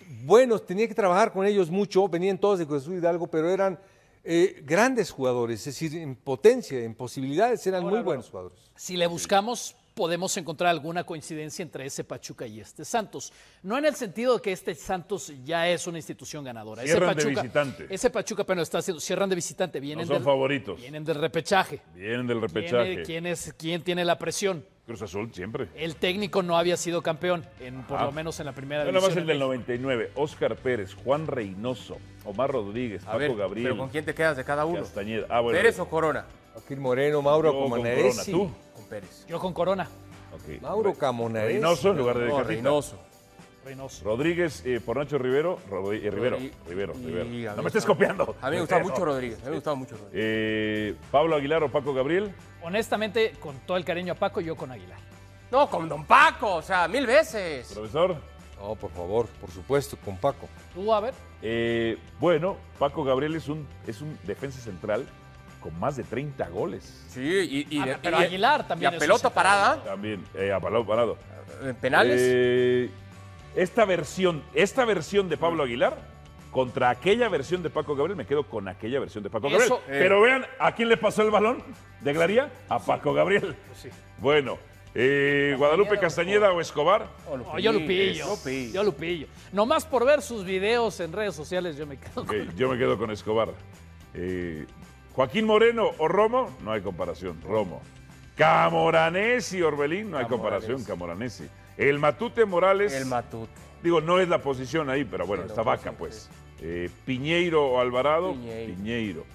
Speaker 7: buenos, tenía que trabajar con ellos mucho, venían todos de Cruz Azul Hidalgo, pero eran eh, grandes jugadores, es decir, en potencia, en posibilidades, eran
Speaker 5: Ahora,
Speaker 7: muy buenos jugadores.
Speaker 5: Si le buscamos, podemos encontrar alguna coincidencia entre ese Pachuca y este Santos. No en el sentido de que este Santos ya es una institución ganadora.
Speaker 3: Cierran
Speaker 5: ese Pachuca,
Speaker 3: de visitante.
Speaker 5: Ese Pachuca, pero está haciendo, cierran de visitante, vienen,
Speaker 3: No son
Speaker 5: del,
Speaker 3: favoritos.
Speaker 5: vienen del repechaje.
Speaker 3: Vienen del
Speaker 5: ¿Quién,
Speaker 3: repechaje.
Speaker 5: es- quién es, ¿Quién tiene la presión?
Speaker 3: Cruz Azul siempre.
Speaker 5: El técnico no había sido campeón, en, por
Speaker 3: Ah.
Speaker 5: lo menos en la primera
Speaker 3: Nada más
Speaker 5: división.
Speaker 3: el del noventa y nueve. Óscar Pérez, Juan Reynoso, Omar Rodríguez,
Speaker 6: A
Speaker 3: Paco
Speaker 6: ver,
Speaker 3: Gabriel.
Speaker 6: pero ¿con quién te quedas de cada uno?
Speaker 3: Castañeda. Ah, bueno.
Speaker 6: ¿Pérez o Corona?
Speaker 7: Joaquín Moreno, Mauro
Speaker 3: Yo con
Speaker 7: Camonaresi.
Speaker 3: Corona, ¿tú?
Speaker 6: Con Pérez.
Speaker 5: Yo con Corona,
Speaker 3: Ok.
Speaker 7: Mauro Camonaresi.
Speaker 3: Reynoso en lugar de
Speaker 6: No,
Speaker 3: Catita.
Speaker 6: Reynoso.
Speaker 5: Reynoso.
Speaker 3: Rodríguez eh, por Nacho Rivero. Rodri- eh, Rivero.
Speaker 6: Y-
Speaker 3: Rivero,
Speaker 6: y-
Speaker 3: Rivero.
Speaker 6: y a mí
Speaker 3: No me
Speaker 6: me
Speaker 3: estés
Speaker 6: gustaba-
Speaker 3: copiando.
Speaker 6: A mí me gustaba
Speaker 3: Rivero.
Speaker 6: mucho Rodríguez. A mí me gustaba mucho Rodríguez.
Speaker 3: Eh, Pablo Aguilar o Paco Gabriel.
Speaker 5: Honestamente, con todo el cariño a Paco, yo con Aguilar.
Speaker 6: No, con Don Paco, o sea, mil veces.
Speaker 3: Profesor.
Speaker 7: No, por favor, por supuesto, con Paco.
Speaker 5: ¿Tú, a ver?
Speaker 3: Eh, bueno, Paco Gabriel es un, es un defensa central con más de treinta goles.
Speaker 6: Sí, y, y,
Speaker 5: Ah,
Speaker 6: y-
Speaker 5: pero
Speaker 6: y-
Speaker 5: Aguilar también
Speaker 6: y a
Speaker 5: es
Speaker 6: pelota
Speaker 5: un central.
Speaker 6: parada,
Speaker 3: También, eh, a balón parado.
Speaker 6: en penales.
Speaker 3: Eh, esta versión, esta versión de Pablo Aguilar contra aquella versión de Paco Gabriel, me quedo con aquella versión de Paco
Speaker 5: Eso,
Speaker 3: Gabriel. Pero vean, ¿a quién le pasó el balón de Glaría? A Paco Gabriel. Bueno, eh, Guadalupe Castañeda o Escobar.
Speaker 6: Oh,
Speaker 5: No, yo Lupillo.
Speaker 6: Lupillo.
Speaker 5: Yo Lupillo. Nomás por ver sus videos en redes sociales, yo me quedo
Speaker 3: Ok,
Speaker 5: con...
Speaker 3: yo me quedo con Escobar. Eh, Joaquín Moreno o Romo, no hay comparación. Romo. Camoranesi y Orbelín, no hay
Speaker 6: Camoranesi.
Speaker 3: comparación. Camoranesi. El Matute Morales.
Speaker 6: El Matute.
Speaker 3: Digo, no es la posición ahí, pero bueno,
Speaker 6: Sí,
Speaker 3: está
Speaker 6: no,
Speaker 3: vaca,
Speaker 6: sí,
Speaker 3: pues. Eh, Piñeiro o Alvarado.
Speaker 6: Piñeiro.
Speaker 3: Piñeiro.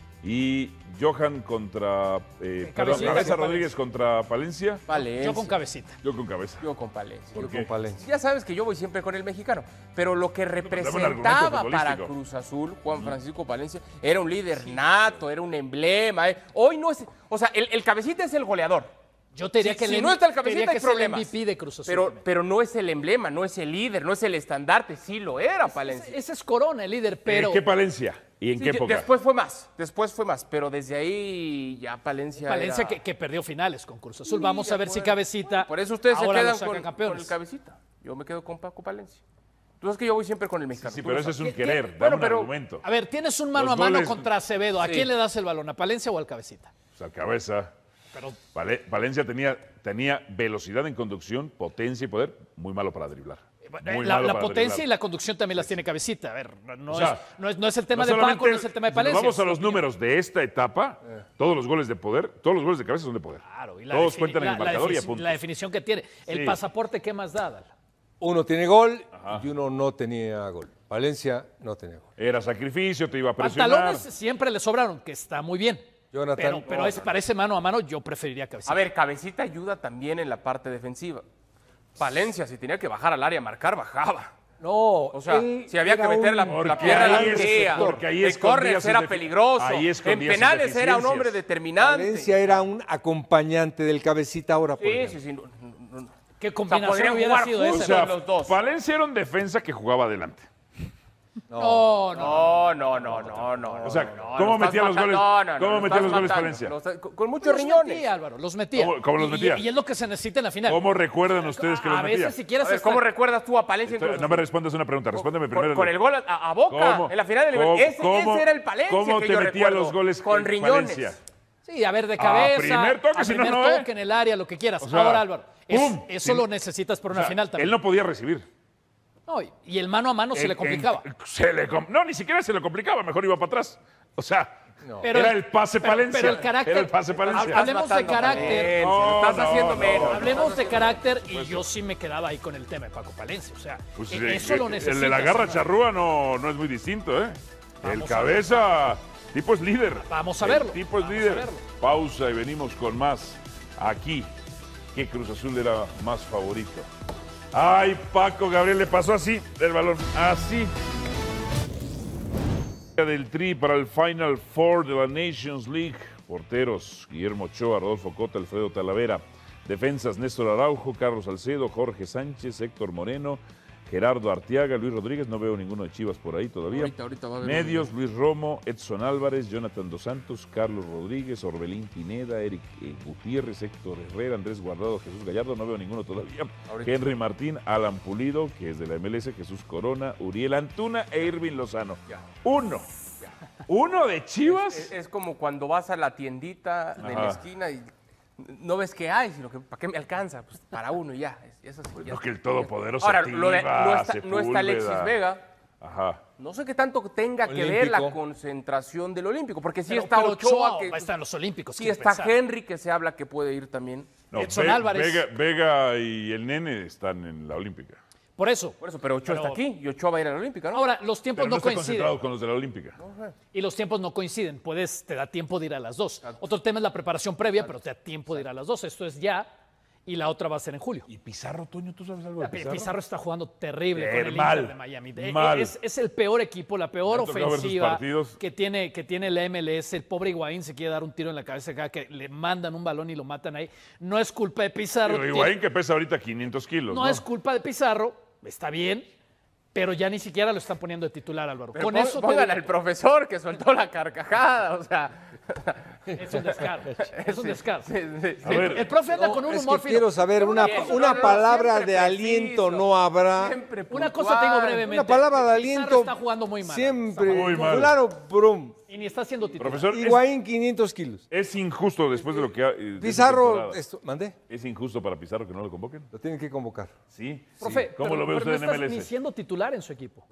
Speaker 3: Y Johan contra. Eh, perdón,
Speaker 5: Cabecita.
Speaker 3: Cabeza Rodríguez contra Palencia.
Speaker 6: Palencia.
Speaker 5: Yo con cabecita.
Speaker 3: Yo con cabeza.
Speaker 6: Yo con Palencia.
Speaker 3: ¿Por
Speaker 6: Yo
Speaker 3: qué?
Speaker 7: Con Palencia.
Speaker 6: Ya sabes que yo voy siempre con el mexicano, pero lo que
Speaker 3: dame un argumento
Speaker 6: representaba para
Speaker 3: futbolístico.
Speaker 6: Cruz Azul, Juan Francisco Palencia, era un líder nato, era un emblema. eh. Hoy no es, o sea, el, el cabecita es el goleador.
Speaker 5: Yo te diría
Speaker 6: Si-
Speaker 5: que
Speaker 6: si
Speaker 5: el
Speaker 6: no está el
Speaker 5: te diría
Speaker 6: cabecita,
Speaker 5: que
Speaker 6: hay
Speaker 5: es el
Speaker 6: problemas.
Speaker 5: M V P de Cruz Azul.
Speaker 6: Pero,
Speaker 5: también.
Speaker 6: pero no es el emblema, no es el líder, no es el estandarte, sí lo era Palencia.
Speaker 5: Ese es Corona, el líder, pero...
Speaker 3: ¿En qué Palencia? ¿Y en
Speaker 6: Sí,
Speaker 3: qué
Speaker 6: de-
Speaker 3: época?
Speaker 6: después fue más, después fue más, pero desde ahí ya Palencia
Speaker 5: Palencia
Speaker 6: era-
Speaker 5: que, que perdió finales con Cruz Azul.
Speaker 6: Sí,
Speaker 5: Vamos
Speaker 6: de
Speaker 5: a ver si
Speaker 6: acuerdo.
Speaker 5: Cabecita
Speaker 6: Por eso ustedes se
Speaker 5: ahora
Speaker 6: quedan
Speaker 5: lo sacan
Speaker 6: con,
Speaker 5: campeones.
Speaker 6: con el cabecita. Yo me quedo con Paco Palencia. Tú sabes que yo voy siempre con el mexicano.
Speaker 3: Sí,
Speaker 6: tú
Speaker 3: pero
Speaker 6: lo
Speaker 3: ese es
Speaker 6: sabes.
Speaker 3: un querer.
Speaker 6: Bueno,
Speaker 3: Dame un
Speaker 6: pero-
Speaker 3: argumento.
Speaker 5: A ver, tienes un mano
Speaker 3: Los
Speaker 5: a mano
Speaker 3: goles-
Speaker 5: contra Acevedo. ¿A
Speaker 6: Sí.
Speaker 5: quién le das el balón? ¿A Palencia o al Cabecita?
Speaker 3: Pues al cabeza.
Speaker 5: Pero
Speaker 3: Vale- Valencia tenía, tenía velocidad en conducción, potencia y poder, muy malo para driblar. Muy
Speaker 5: la,
Speaker 3: malo
Speaker 5: la
Speaker 3: para
Speaker 5: potencia
Speaker 3: driblar.
Speaker 5: y la conducción también las tiene Cabecita. A ver, no, no
Speaker 3: O sea,
Speaker 5: es, no, es, no es el tema
Speaker 3: No
Speaker 5: de Paco,
Speaker 3: solamente-
Speaker 5: no es el tema de
Speaker 3: si nos
Speaker 5: Palencia.
Speaker 3: vamos a
Speaker 5: es
Speaker 3: los
Speaker 5: su opinión.
Speaker 3: números de esta etapa, todos los goles de poder, todos los goles de cabeza son de poder.
Speaker 5: Claro, y la
Speaker 3: Todos
Speaker 5: defini-
Speaker 3: cuentan en
Speaker 5: la-
Speaker 3: el
Speaker 5: la
Speaker 3: marcador y a
Speaker 5: defini-
Speaker 3: puntos.
Speaker 5: La definición que tiene. El
Speaker 3: Sí.
Speaker 5: pasaporte, ¿qué más da, Adal?
Speaker 7: Uno tiene gol
Speaker 3: Ajá.
Speaker 7: y uno no tenía gol. Valencia no tenía gol.
Speaker 3: Era sacrificio, te iba a presionar.
Speaker 5: Pantalones siempre le sobraron, que está muy bien.
Speaker 7: Jonathan,
Speaker 5: Pero, pero
Speaker 7: no.
Speaker 5: es, para ese mano a mano yo preferiría Cabecita.
Speaker 6: A ver, Cabecita ayuda también en la parte defensiva. Palencia, si tenía que bajar al área a marcar, bajaba.
Speaker 7: No,
Speaker 6: O sea,
Speaker 7: él
Speaker 6: si había que
Speaker 7: era
Speaker 6: meter
Speaker 7: un-
Speaker 6: la,
Speaker 3: Porque
Speaker 6: la pierna
Speaker 3: ahí
Speaker 6: la
Speaker 3: es-
Speaker 6: metía.
Speaker 3: porque ahí
Speaker 6: De
Speaker 3: escondía
Speaker 6: córneres
Speaker 3: sus
Speaker 6: era
Speaker 3: defi-
Speaker 6: peligroso.
Speaker 3: ahí
Speaker 6: En
Speaker 3: escondía sus
Speaker 6: penales era un hombre
Speaker 3: deficiencias.
Speaker 6: determinante.
Speaker 7: Valencia era un acompañante del Cabecita ahora, por
Speaker 6: Sí,
Speaker 7: ejemplo.
Speaker 6: sí, sí. no, no, no.
Speaker 5: ¿Qué combinación
Speaker 6: podrían
Speaker 5: hubiera
Speaker 6: jugar
Speaker 5: sido
Speaker 6: juntos.
Speaker 5: esa?
Speaker 3: O sea,
Speaker 6: los dos.
Speaker 3: Valencia era un defensa que jugaba adelante.
Speaker 5: No, no.
Speaker 6: No, no, no, no, no.
Speaker 3: O sea,
Speaker 6: no,
Speaker 3: ¿cómo
Speaker 6: lo estás
Speaker 3: metía los
Speaker 6: matando.
Speaker 3: goles?
Speaker 6: No, no, no,
Speaker 3: ¿Cómo
Speaker 6: lo
Speaker 3: metía
Speaker 6: estás
Speaker 3: los goles
Speaker 6: matando.
Speaker 3: Valencia?
Speaker 6: Lo estás- con, con muchos
Speaker 5: Los
Speaker 6: riñones.
Speaker 5: metía, Álvaro, los metía.
Speaker 3: ¿Cómo- cómo los
Speaker 5: Y-
Speaker 3: metía?
Speaker 5: Y, y es lo que se necesita en la final.
Speaker 3: ¿Cómo recuerdan ustedes que los
Speaker 5: a
Speaker 3: metía?
Speaker 5: veces si quieres
Speaker 6: A ver,
Speaker 5: estar-
Speaker 6: ¿cómo recuerdas tú a Palencia en
Speaker 3: Estoy-
Speaker 6: Cruz
Speaker 3: no me
Speaker 6: Azul?
Speaker 3: respondas una pregunta, respóndeme
Speaker 6: Con,
Speaker 3: primero.
Speaker 6: con el gol a, a Boca
Speaker 3: ¿Cómo?
Speaker 6: en la final del
Speaker 3: ¿Cómo?
Speaker 6: Ese,
Speaker 3: ¿Cómo?
Speaker 6: ese era el Palencia
Speaker 3: ¿Cómo
Speaker 6: que
Speaker 3: te
Speaker 6: yo
Speaker 3: metía
Speaker 6: recuerdo,
Speaker 3: los goles
Speaker 6: con
Speaker 3: en
Speaker 6: riñones.
Speaker 3: Valencia?
Speaker 5: Sí, a ver, de
Speaker 3: A
Speaker 5: cabeza.
Speaker 3: primer toque,
Speaker 5: a
Speaker 3: si no,
Speaker 5: primer
Speaker 3: no, ¿eh?
Speaker 5: toque en el área, lo que quieras.
Speaker 3: O sea,
Speaker 5: Ahora, Álvaro, es-
Speaker 3: ¡pum!
Speaker 5: eso
Speaker 3: Sí.
Speaker 5: lo necesitas por una
Speaker 3: O sea,
Speaker 5: final también.
Speaker 3: Él no podía recibir.
Speaker 5: No, y- y el mano a mano se
Speaker 3: En-
Speaker 5: le complicaba.
Speaker 3: en- se le com- no, ni siquiera se le complicaba, mejor iba para atrás. O sea,
Speaker 5: Pero-
Speaker 3: era el pase
Speaker 5: pero-
Speaker 3: Palencia.
Speaker 5: pero el carácter-
Speaker 3: Era el pase Palencia.
Speaker 6: Estás
Speaker 5: Hablemos de
Speaker 6: matando a
Speaker 5: carácter.
Speaker 6: Palencia, lo estás
Speaker 3: No,
Speaker 6: haciendo
Speaker 3: no,
Speaker 6: menos.
Speaker 3: no.
Speaker 5: Hablemos de carácter y yo sí me quedaba ahí con el tema de Paco Palencia. O sea,
Speaker 3: Pues,
Speaker 5: e-
Speaker 3: eh,
Speaker 5: eso lo
Speaker 3: eh,
Speaker 5: necesitas.
Speaker 3: El de la garra
Speaker 5: ¿no?
Speaker 3: charrúa no, no es muy distinto, ¿eh? el
Speaker 5: Vamos a
Speaker 3: cabeza, tipo es líder.
Speaker 5: Vamos a
Speaker 3: El
Speaker 5: verlo,
Speaker 3: tipo es
Speaker 5: vamos a
Speaker 3: líder.
Speaker 5: verlo.
Speaker 3: Pausa y venimos con más. Aquí, que Cruz Azul era más favorito. Ay, Paco Gabriel le pasó así el balón, así. Del Tri para el Final Four de la Nations League. Porteros, Guillermo Ochoa, Rodolfo Cota, Alfredo Talavera. Defensas, Néstor Araujo, Carlos Salcedo, Jorge Sánchez, Héctor Moreno, Gerardo Arteaga, Luis Rodríguez, no veo ninguno de Chivas por ahí todavía.
Speaker 6: Ahorita, ahorita va a haber
Speaker 3: Medios,
Speaker 6: uno.
Speaker 3: Luis Romo, Edson Álvarez, Jonathan Dos Santos, Carlos Rodríguez, Orbelín Pineda, Eric eh, Gutiérrez, Héctor Herrera, Andrés Guardado, Jesús Gallardo, no veo ninguno todavía.
Speaker 6: Ahorita.
Speaker 3: Henry Martín, Alan Pulido, que es de la M L S, Jesús Corona, Uriel Antuna e Irving Lozano.
Speaker 6: Ya.
Speaker 3: Uno. ¿Uno de Chivas?
Speaker 6: Es, es como cuando vas a la tiendita de
Speaker 3: Ajá.
Speaker 6: la esquina y no ves qué hay, sino que ¿para qué me alcanza? Pues para uno y ya. Eso es- ya
Speaker 3: No,
Speaker 6: está.
Speaker 3: que el todopoderoso
Speaker 6: Ahora, lo de- no,
Speaker 3: Tiva,
Speaker 6: está, no está Alexis
Speaker 3: Sepúlveda.
Speaker 6: Vega.
Speaker 3: Ajá.
Speaker 6: No sé qué tanto tenga que ver la
Speaker 7: Olímpico.
Speaker 6: concentración del Olímpico, porque sí
Speaker 5: Pero-
Speaker 6: está
Speaker 5: pero
Speaker 6: Ochoa, que
Speaker 5: va a estar en los Olímpicos.
Speaker 6: sí
Speaker 5: quiero
Speaker 6: está
Speaker 5: pensar.
Speaker 6: Henry, que se habla que puede ir también.
Speaker 3: No,
Speaker 5: Edson
Speaker 3: Ve-
Speaker 5: Álvarez.
Speaker 3: Vega, Vega y el Nene están en la Olímpica.
Speaker 5: Por eso.
Speaker 6: Por eso, pero Ochoa
Speaker 5: Pero-
Speaker 6: está aquí y Ochoa va a ir a la Olímpica, ¿no?
Speaker 5: Ahora, los tiempos
Speaker 3: Pero no
Speaker 5: no
Speaker 3: está
Speaker 5: coinciden.
Speaker 3: concentrado con los de la Olímpica.
Speaker 5: Y los tiempos no coinciden. Puedes, te da tiempo de ir a las dos. Otro tema es la preparación previa, pero te da tiempo de ir a las dos. Esto es ya y la otra va a ser en julio.
Speaker 3: ¿Y Pizarro, Toño? ¿Tú sabes algo de
Speaker 5: Pizarro,
Speaker 3: Pizarro?
Speaker 5: está jugando terrible
Speaker 3: Eh,
Speaker 5: con el
Speaker 3: mal,
Speaker 5: Inter de Miami. De-
Speaker 3: mal.
Speaker 5: Es, es el peor equipo, la peor
Speaker 3: Me ha tocado ver sus
Speaker 5: ofensiva
Speaker 3: partidos.
Speaker 5: que tiene, que tiene la M L S. El pobre Higuaín se quiere dar un tiro en la cabeza cada que le mandan un balón y lo matan ahí. No es culpa de Pizarro.
Speaker 3: Pero
Speaker 5: tiene-
Speaker 3: Higuaín que pesa ahorita quinientos kilos,
Speaker 5: no,
Speaker 3: ¿no?
Speaker 5: es culpa de Pizarro, está bien, pero ya ni siquiera lo están poniendo de titular, Álvaro.
Speaker 6: Pero
Speaker 5: Con
Speaker 6: pon-
Speaker 5: eso te
Speaker 6: pongan
Speaker 5: digo,
Speaker 6: al profesor que soltó la carcajada, o sea.
Speaker 5: es un descaro. Es un descaro.
Speaker 6: Sí, sí, sí.
Speaker 3: A ver,
Speaker 5: El profe anda
Speaker 7: No,
Speaker 5: con un
Speaker 7: es
Speaker 5: humor
Speaker 7: que
Speaker 5: fino.
Speaker 7: quiero saber, una,
Speaker 6: Eso,
Speaker 7: una
Speaker 6: no, no,
Speaker 7: palabra
Speaker 6: siempre
Speaker 7: de aliento
Speaker 6: preciso,
Speaker 7: no habrá.
Speaker 6: siempre
Speaker 5: Una cosa te digo
Speaker 6: puntual.
Speaker 5: brevemente.
Speaker 7: Una palabra de
Speaker 5: Pizarro
Speaker 7: aliento.
Speaker 5: está jugando muy mal.
Speaker 7: Siempre.
Speaker 3: Muy mal.
Speaker 7: Claro, brum.
Speaker 5: Y ni está siendo titular.
Speaker 3: Profesor, es,
Speaker 7: Higuaín, quinientos kilos.
Speaker 3: es injusto después de lo que ha... eh, de esta
Speaker 7: Pizarro,
Speaker 3: temporada.
Speaker 7: esto, mandé.
Speaker 3: ¿Es injusto para Pizarro que no lo convoquen?
Speaker 7: Lo tienen que convocar.
Speaker 3: Sí.
Speaker 5: Profe,
Speaker 3: ¿Cómo
Speaker 5: pero-
Speaker 3: lo ve
Speaker 5: pero
Speaker 3: usted
Speaker 5: no
Speaker 3: en
Speaker 5: estás
Speaker 3: M L
Speaker 5: ni
Speaker 3: S?
Speaker 5: siendo titular en su equipo.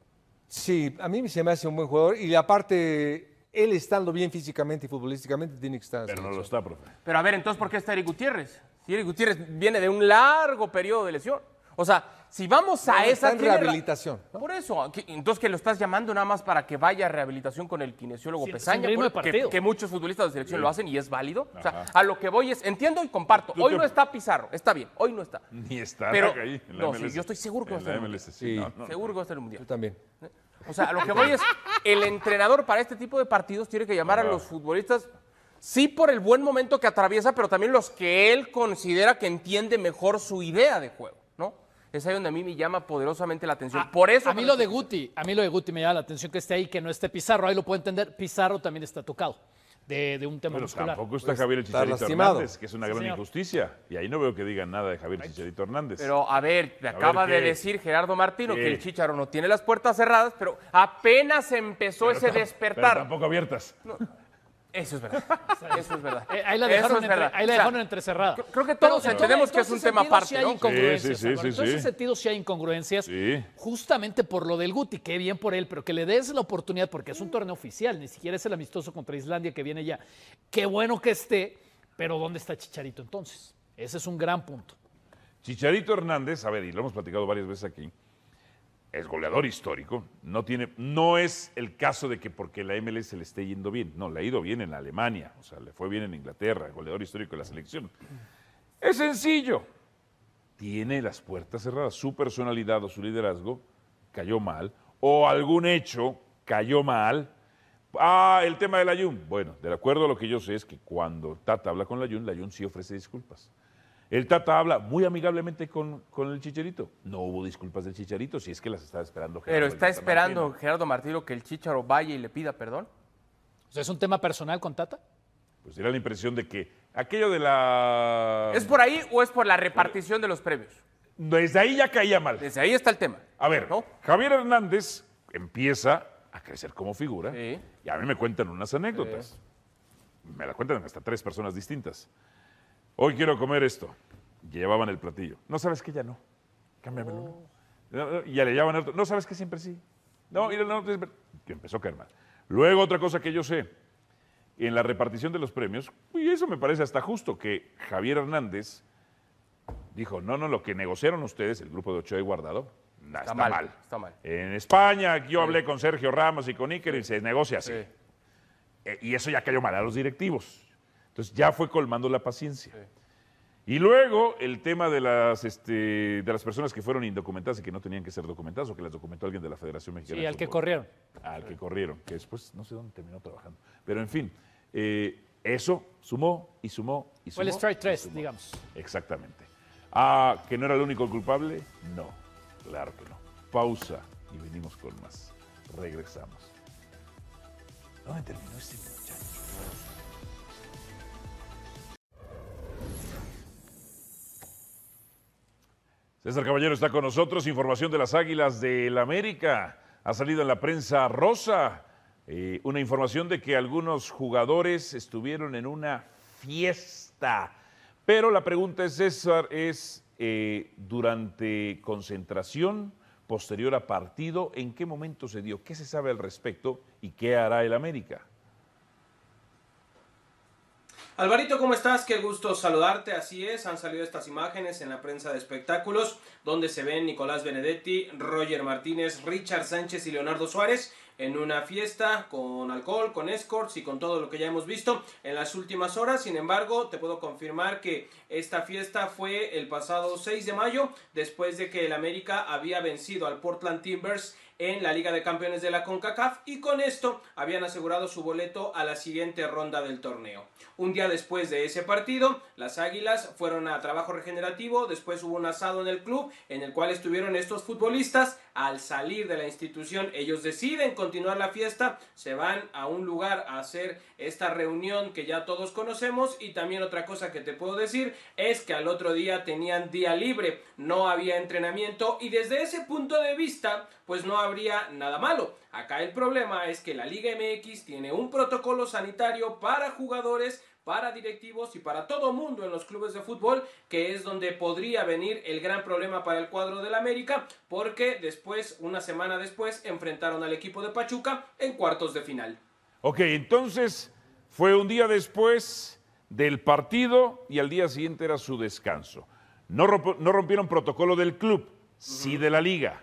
Speaker 7: Sí, a mí se me hace un buen jugador y aparte, él estando bien físicamente y futbolísticamente, tiene que estar en la
Speaker 3: Pero no lo
Speaker 7: selección.
Speaker 3: está, profe.
Speaker 6: Pero a ver, entonces, ¿por qué está Eric Gutiérrez? Si Eric Gutiérrez viene de un largo periodo de lesión. O sea, si vamos a
Speaker 7: No,
Speaker 6: esa...
Speaker 7: está en
Speaker 6: tiene ra-
Speaker 7: rehabilitación, ¿no?
Speaker 6: Por eso, ¿qué- entonces que lo estás llamando nada más para que vaya a rehabilitación con el kinesiólogo
Speaker 5: Sin-
Speaker 6: Pesaña,
Speaker 5: sin ritmo
Speaker 6: por-
Speaker 5: de partido.
Speaker 6: que, que muchos futbolistas de selección lo hacen y es válido. O sea,
Speaker 3: Ajá.
Speaker 6: a lo que voy es, entiendo y comparto.
Speaker 3: Tú
Speaker 6: Hoy
Speaker 3: te-
Speaker 6: no está Pizarro, está bien, hoy no está.
Speaker 3: Ni está
Speaker 6: Pero-
Speaker 3: ahí en la
Speaker 6: no,
Speaker 3: M L S.
Speaker 6: sí, yo estoy seguro que va a
Speaker 3: En
Speaker 6: estar
Speaker 3: la
Speaker 6: en el
Speaker 3: M L S, sí.
Speaker 7: Sí.
Speaker 3: no, no.
Speaker 6: Seguro que va a estar en el Mundial.
Speaker 7: Yo también.
Speaker 6: O sea, a lo que voy es, el entrenador para este tipo de partidos tiene que llamar a
Speaker 3: Ajá.
Speaker 6: los futbolistas, sí por el buen momento que atraviesa, pero también los que él considera que entiende mejor su idea de juego, ¿no? Es ahí donde a mí me llama poderosamente la atención. Por eso...
Speaker 5: A mí lo de Guti, a mí lo de Guti me llama la atención que esté ahí, que no esté Pizarro. Ahí lo puedo entender. Pizarro también está tocado de, de un tema
Speaker 3: Pero
Speaker 5: muscular.
Speaker 3: tampoco está
Speaker 7: Pues,
Speaker 3: Javier el
Speaker 7: está
Speaker 3: Chicharito
Speaker 7: lastimado.
Speaker 3: Hernández, que es una
Speaker 5: Sí,
Speaker 3: gran
Speaker 5: señor.
Speaker 3: injusticia. Y ahí no veo que digan nada de Javier Chicharito Hernández.
Speaker 6: Pero a ver, me acaba
Speaker 3: ver,
Speaker 6: de
Speaker 3: ¿qué?
Speaker 6: decir Gerardo Martino
Speaker 3: ¿Qué?
Speaker 6: que el Chícharo no tiene las puertas cerradas, pero apenas empezó ese
Speaker 3: Pero
Speaker 6: despertar.
Speaker 3: tampoco abiertas.
Speaker 6: Eso es verdad. Eso es verdad.
Speaker 5: Eh, ahí la
Speaker 6: Eso
Speaker 5: dejaron,
Speaker 6: es
Speaker 5: entre,
Speaker 6: verdad.
Speaker 5: ahí la
Speaker 6: O sea,
Speaker 5: dejaron entrecerrada.
Speaker 6: creo- creo que
Speaker 5: Pero
Speaker 6: todos
Speaker 5: en
Speaker 6: entendemos
Speaker 5: todo-
Speaker 6: que
Speaker 5: en
Speaker 6: es un
Speaker 5: ese
Speaker 6: tema
Speaker 5: sentido
Speaker 6: aparte,
Speaker 5: sí hay
Speaker 6: ¿no?
Speaker 5: incongruencias,
Speaker 3: Sí, sí,
Speaker 5: Álvaro.
Speaker 3: sí,
Speaker 5: En todo ese
Speaker 3: sí.
Speaker 5: sentido sí hay incongruencias.
Speaker 3: Sí.
Speaker 5: Justamente por lo del Guti, qué bien por él, pero que le des la oportunidad, porque es un torneo oficial, ni siquiera es el amistoso contra Islandia que viene ya. Qué bueno que esté, pero ¿dónde está Chicharito entonces? Ese es un gran punto.
Speaker 3: Chicharito Hernández, a ver, y lo hemos platicado varias veces aquí, es goleador histórico, no tiene, no es el caso de que porque la M L S le esté yendo bien, no, le ha ido bien en Alemania, o sea, le fue bien en Inglaterra, goleador histórico de la selección. Es sencillo, tiene las puertas cerradas, su personalidad o su liderazgo cayó mal, o algún hecho cayó mal. Ah, el tema de la Jun, bueno, de acuerdo a lo que yo sé es que cuando Tata habla con la Jun, la Jun sí ofrece disculpas. El Tata habla muy amigablemente con, con el Chicharito. No hubo disculpas del Chicharito, si es que las estaba esperando.
Speaker 6: Pero
Speaker 3: Gerardo
Speaker 6: está
Speaker 3: el Tata
Speaker 6: esperando
Speaker 3: Martino.
Speaker 6: Gerardo Martino que el Chícharo vaya y le pida perdón.
Speaker 5: O sea, ¿es un tema personal con Tata?
Speaker 3: Pues era la impresión de que aquello de la...
Speaker 6: ¿Es por ahí o es por la repartición de los premios?
Speaker 3: Desde ahí ya caía mal.
Speaker 6: Desde ahí está el tema.
Speaker 3: A ver,
Speaker 6: ¿no?
Speaker 3: Javier Hernández empieza a crecer como figura
Speaker 6: Sí.
Speaker 3: y a mí me cuentan unas anécdotas. Me la cuentan hasta tres personas distintas. Hoy quiero comer esto. Llevaban el platillo. No sabes que ya no. Cámbiamelo.
Speaker 6: Oh.
Speaker 3: No, no, y ya le llevaban otro. No sabes que siempre sí. No, mira, no, no, que empezó a caer mal. Luego otra cosa que yo sé, en la repartición de los premios, y eso me parece hasta justo, que Javier Hernández dijo, no, no, lo que negociaron ustedes, el grupo de Ochoa y Guardado, nah, está,
Speaker 6: mal,
Speaker 3: mal.
Speaker 6: está mal.
Speaker 3: En España, yo hablé con Sergio Ramos y con Iker y se negocia así.
Speaker 6: Sí.
Speaker 3: Eh, y eso ya cayó mal a los directivos. Entonces ya fue colmando la paciencia. Y luego el tema de las, este, de las personas que fueron indocumentadas y que no tenían que ser documentadas o que las documentó alguien de la Federación Mexicana
Speaker 5: Sí,
Speaker 3: de
Speaker 5: al que
Speaker 3: Fútbol.
Speaker 5: corrieron.
Speaker 3: Al que corrieron, que después no sé dónde terminó trabajando. Pero en fin, eh, eso sumó y sumó y sumó.
Speaker 5: Fue el strike
Speaker 3: y
Speaker 5: tres,
Speaker 3: sumó.
Speaker 5: digamos.
Speaker 3: Exactamente. Ah, ¿que no era el único culpable? No. Claro que no. Pausa y venimos con más. Regresamos. ¿Dónde terminó este muchacho? César Caballero está con nosotros. Información de las Águilas del América. Ha salido en la prensa rosa eh, una información de que algunos jugadores estuvieron en una fiesta. Pero la pregunta es, César, es eh, durante concentración, posterior a partido, ¿en qué momento se dio? ¿Qué se sabe al respecto y qué hará el América?
Speaker 11: Alvarito, ¿cómo estás? Qué gusto saludarte. Así es, han salido estas imágenes en la prensa de espectáculos donde se ven Nicolás Benedetti, Roger Martínez, Richard Sánchez y Leonardo Suárez en una fiesta con alcohol, con escorts y con todo lo que ya hemos visto en las últimas horas. Sin embargo, te puedo confirmar que esta fiesta fue el pasado seis de mayo, después de que el América había vencido al Portland Timbers en la Liga de Campeones de la CONCACAF y con esto habían asegurado su boleto a la siguiente ronda del torneo. Un día después de ese partido, las Águilas fueron a trabajo regenerativo, después hubo un asado en el club en el cual estuvieron estos futbolistas. Al salir de la institución, ellos deciden continuar la fiesta, se van a un lugar a hacer esta reunión que ya todos conocemos. Y también otra cosa que te puedo decir es que al otro día tenían día libre, no había entrenamiento y desde ese punto de vista pues no habría nada malo. Acá el problema es que la Liga M X tiene un protocolo sanitario para jugadores, para directivos y para todo mundo en los clubes de fútbol, que es donde podría venir el gran problema para el cuadro del América, porque después, una semana después, enfrentaron al equipo de Pachuca en cuartos de final. Ok, entonces fue un día después del partido y al día siguiente era su descanso. No, romp- no rompieron protocolo del club, sí de la liga.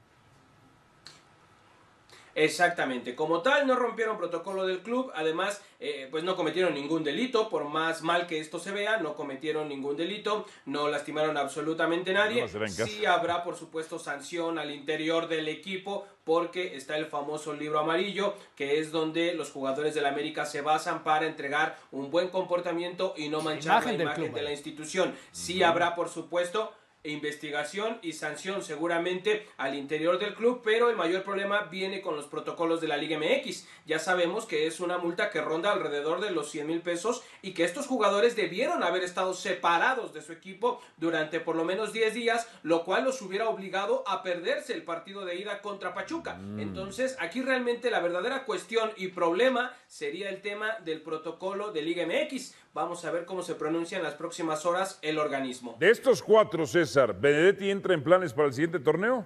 Speaker 11: Exactamente, como tal no rompieron protocolo del club, además eh, pues no cometieron ningún delito, por más mal que esto se vea, no cometieron ningún delito, no lastimaron absolutamente a nadie. No, sí habrá por supuesto sanción al interior del equipo porque está el famoso libro amarillo, que es donde los jugadores del América se basan para entregar un buen comportamiento y no manchar la imagen de la institución. Sí habrá por supuesto investigación y sanción seguramente al interior del club, pero el mayor problema viene con los protocolos de la Liga M X. Ya sabemos que es una multa que ronda alrededor de los cien mil pesos y que estos jugadores debieron haber estado separados de su equipo durante por lo menos diez días, lo cual los hubiera obligado a perderse el partido de ida contra Pachuca. Mm. Entonces aquí realmente la verdadera cuestión y problema sería el tema del protocolo de Liga M X. Vamos a ver cómo se pronuncia en las próximas horas el organismo. De estos cuatro, César, ¿Benedetti entra en planes para el siguiente torneo?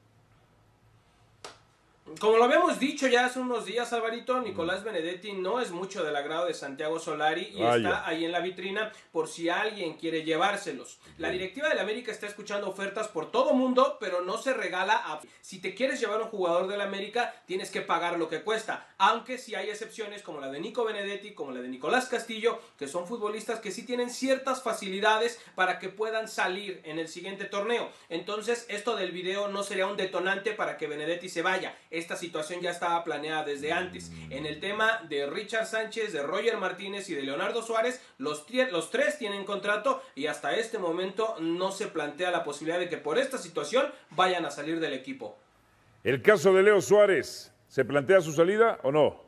Speaker 11: Como lo habíamos dicho ya hace unos días, Alvarito, Nicolás Benedetti no es mucho del agrado de Santiago Solari y ah, está ya. ahí en la vitrina por si alguien quiere llevárselos. La directiva del América está escuchando ofertas por todo mundo, pero no se regala a... Si te quieres llevar un jugador del América, tienes que pagar lo que cuesta, aunque sí hay excepciones como la de Nico Benedetti, como la de Nicolás Castillo, que son futbolistas que sí tienen ciertas facilidades para que puedan salir en el siguiente torneo. Entonces, esto del video no sería un detonante para que Benedetti se vaya. Esta situación ya estaba planeada desde antes. En el tema de Richard Sánchez, de Roger Martínez y de Leonardo Suárez, los, los tres tienen contrato y hasta este momento no se plantea la posibilidad de que por esta situación vayan a salir del equipo. ¿El caso de Leo Suárez, se plantea su salida o no?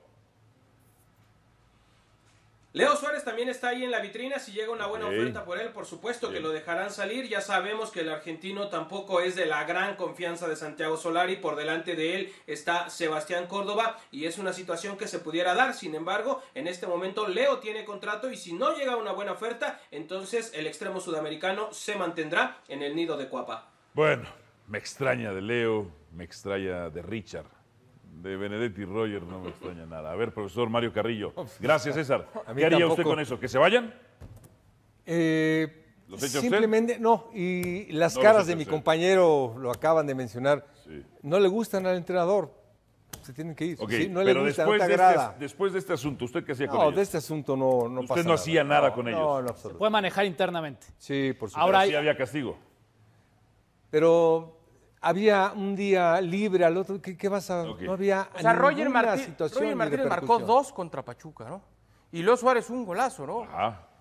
Speaker 11: Leo Suárez también está ahí en la vitrina, si llega una buena okay. oferta por él, por supuesto Bien. que lo dejarán salir. Ya sabemos que el argentino tampoco es de la gran confianza de Santiago Solari, por delante de él está Sebastián Córdoba y es una situación que se pudiera dar. Sin embargo, en este momento Leo tiene contrato y si no llega una buena oferta, entonces el extremo sudamericano se mantendrá en el nido de Cuapa. Bueno, me extraña de Leo, me extraña de Richard. De Benedetti y Roger no me extraña nada. A ver, profesor Mario Carrillo. Gracias, César. ¿Qué haría tampoco. usted con eso? ¿Que se vayan?
Speaker 7: Eh,
Speaker 3: ¿Los echa
Speaker 7: simplemente,
Speaker 3: usted?
Speaker 7: no. Y las
Speaker 3: no
Speaker 7: caras de mi
Speaker 3: usted.
Speaker 7: compañero lo acaban de mencionar.
Speaker 3: Sí.
Speaker 7: No le gustan al entrenador. Se tienen que ir.
Speaker 3: Okay,
Speaker 7: sí, no
Speaker 3: pero
Speaker 7: le gusta,
Speaker 3: después,
Speaker 7: no te
Speaker 3: de
Speaker 7: agrada.
Speaker 3: este, después de este asunto, ¿usted qué hacía con
Speaker 7: no,
Speaker 3: ellos?
Speaker 7: No, de este asunto no, no
Speaker 3: Usted
Speaker 7: pasa
Speaker 3: no
Speaker 7: nada.
Speaker 3: hacía nada
Speaker 7: no,
Speaker 3: con ellos.
Speaker 7: No, no, absolutamente.
Speaker 5: Se puede manejar internamente.
Speaker 7: Sí, por supuesto.
Speaker 5: Ahora
Speaker 3: pero
Speaker 5: hay...
Speaker 3: sí había castigo.
Speaker 7: Pero... Había un día libre al otro, ¿qué, qué vas a...?
Speaker 6: Okay.
Speaker 7: No había
Speaker 6: o sea, Roger,
Speaker 7: Martí,
Speaker 6: Roger Martínez marcó dos contra Pachuca, ¿no? Y Leo Suárez un golazo, ¿no?
Speaker 3: Ajá.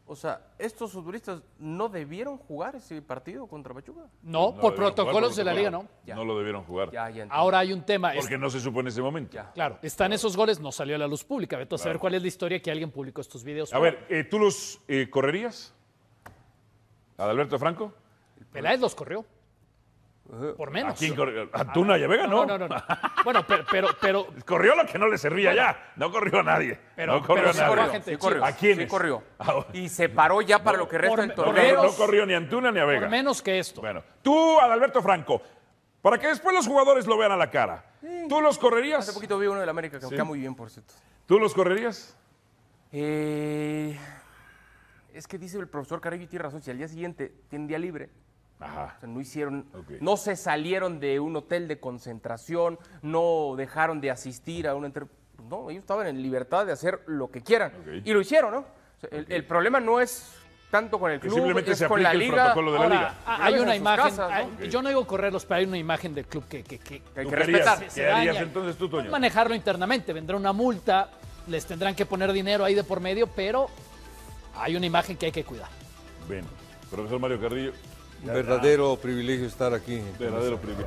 Speaker 6: O sea, ¿estos futbolistas no debieron jugar ese partido contra Pachuca?
Speaker 5: No,
Speaker 3: No
Speaker 5: por
Speaker 3: debieron
Speaker 5: protocolos
Speaker 3: jugar,
Speaker 5: de la liga,
Speaker 3: protocolo.
Speaker 5: no.
Speaker 3: No lo debieron jugar.
Speaker 6: Ya, ya entiendo.
Speaker 5: Ahora hay un tema.
Speaker 3: Porque no se supo en ese momento.
Speaker 5: Claro, están esos goles, no salió a la luz pública. Vete a saber
Speaker 3: Claro.
Speaker 5: cuál es la historia que alguien publicó estos videos.
Speaker 3: A ver, eh, ¿tú los eh, correrías? ¿Adalberto Franco?
Speaker 5: Peláez los corrió. Por menos.
Speaker 3: ¿A quién corrió? ¿Antuna y a Vega?
Speaker 5: No,
Speaker 3: No,
Speaker 5: no, no. no. Bueno, pero, pero, pero,
Speaker 3: Corrió lo que no le servía ya. No corrió a nadie.
Speaker 5: Pero-
Speaker 3: no corrió
Speaker 5: pero
Speaker 3: a
Speaker 5: sí
Speaker 3: nadie.
Speaker 5: corrió a gente
Speaker 6: Sí
Speaker 5: de
Speaker 6: corrió.
Speaker 3: ¿A quiénes?
Speaker 6: Sí corrió.
Speaker 3: Ah,
Speaker 6: Y se paró ya para lo que resta
Speaker 5: por-
Speaker 6: del
Speaker 5: por
Speaker 3: No,
Speaker 6: torneo.
Speaker 3: no corrió ni a Antuna ni a Vega.
Speaker 5: por menos que esto.
Speaker 3: Bueno, tú, Adalberto Franco, para que después los jugadores lo vean a la cara, ¿tú los
Speaker 6: Hace
Speaker 3: correrías?
Speaker 6: poquito vi uno del América que me
Speaker 3: Sí.
Speaker 6: queda muy bien, por cierto.
Speaker 3: ¿Tú los correrías?
Speaker 6: Eh, es que dice el profesor Carrillo y tiene razón, si al día siguiente tienen día libre,
Speaker 3: Ajá.
Speaker 6: o sea, no hicieron,
Speaker 3: Ok.
Speaker 6: no se salieron de un hotel de concentración, no dejaron de asistir a un enter... No, ellos estaban en libertad de hacer lo que quieran.
Speaker 3: Ok.
Speaker 6: Y lo hicieron, ¿no? O sea, el, el problema no es tanto con el
Speaker 3: Que
Speaker 6: club,
Speaker 3: simplemente
Speaker 6: es
Speaker 3: se
Speaker 6: con la
Speaker 3: aplique el
Speaker 6: liga.
Speaker 3: protocolo de la
Speaker 5: Ahora,
Speaker 3: liga.
Speaker 5: ah,
Speaker 6: Lo
Speaker 5: hay
Speaker 6: ves
Speaker 5: una
Speaker 6: en sus
Speaker 5: imagen.
Speaker 6: casas, ¿no?
Speaker 5: hay-
Speaker 3: Ok.
Speaker 5: Yo no digo correrlos, pero hay una imagen del club que, que, que
Speaker 6: Que hay
Speaker 3: ¿Tú
Speaker 6: que
Speaker 3: qué harías?
Speaker 6: respetar.
Speaker 5: se
Speaker 3: ¿Qué harías
Speaker 5: daña.
Speaker 3: entonces tú, Toño?
Speaker 5: manejarlo internamente. Vendrá una multa, les tendrán que poner dinero ahí de por medio, pero hay una imagen que hay que cuidar.
Speaker 3: Ven, profesor Mario Carrillo,
Speaker 7: Un verdadero privilegio estar aquí.
Speaker 3: verdadero privilegio.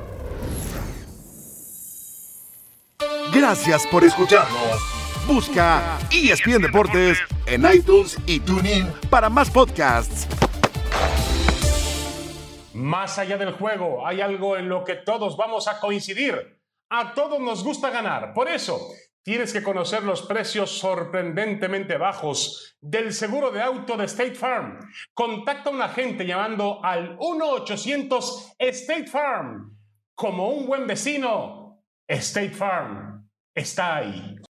Speaker 2: Gracias por escucharnos. Busca E S P N Deportes en iTunes y TuneIn para más podcasts.
Speaker 1: Más allá del juego, hay algo en lo que todos vamos a coincidir. A todos nos gusta ganar. Por eso, tienes que conocer los precios sorprendentemente bajos del seguro de auto de State Farm. Contacta a un agente llamando al uno ochocientos State Farm. Como un buen vecino, State Farm está ahí.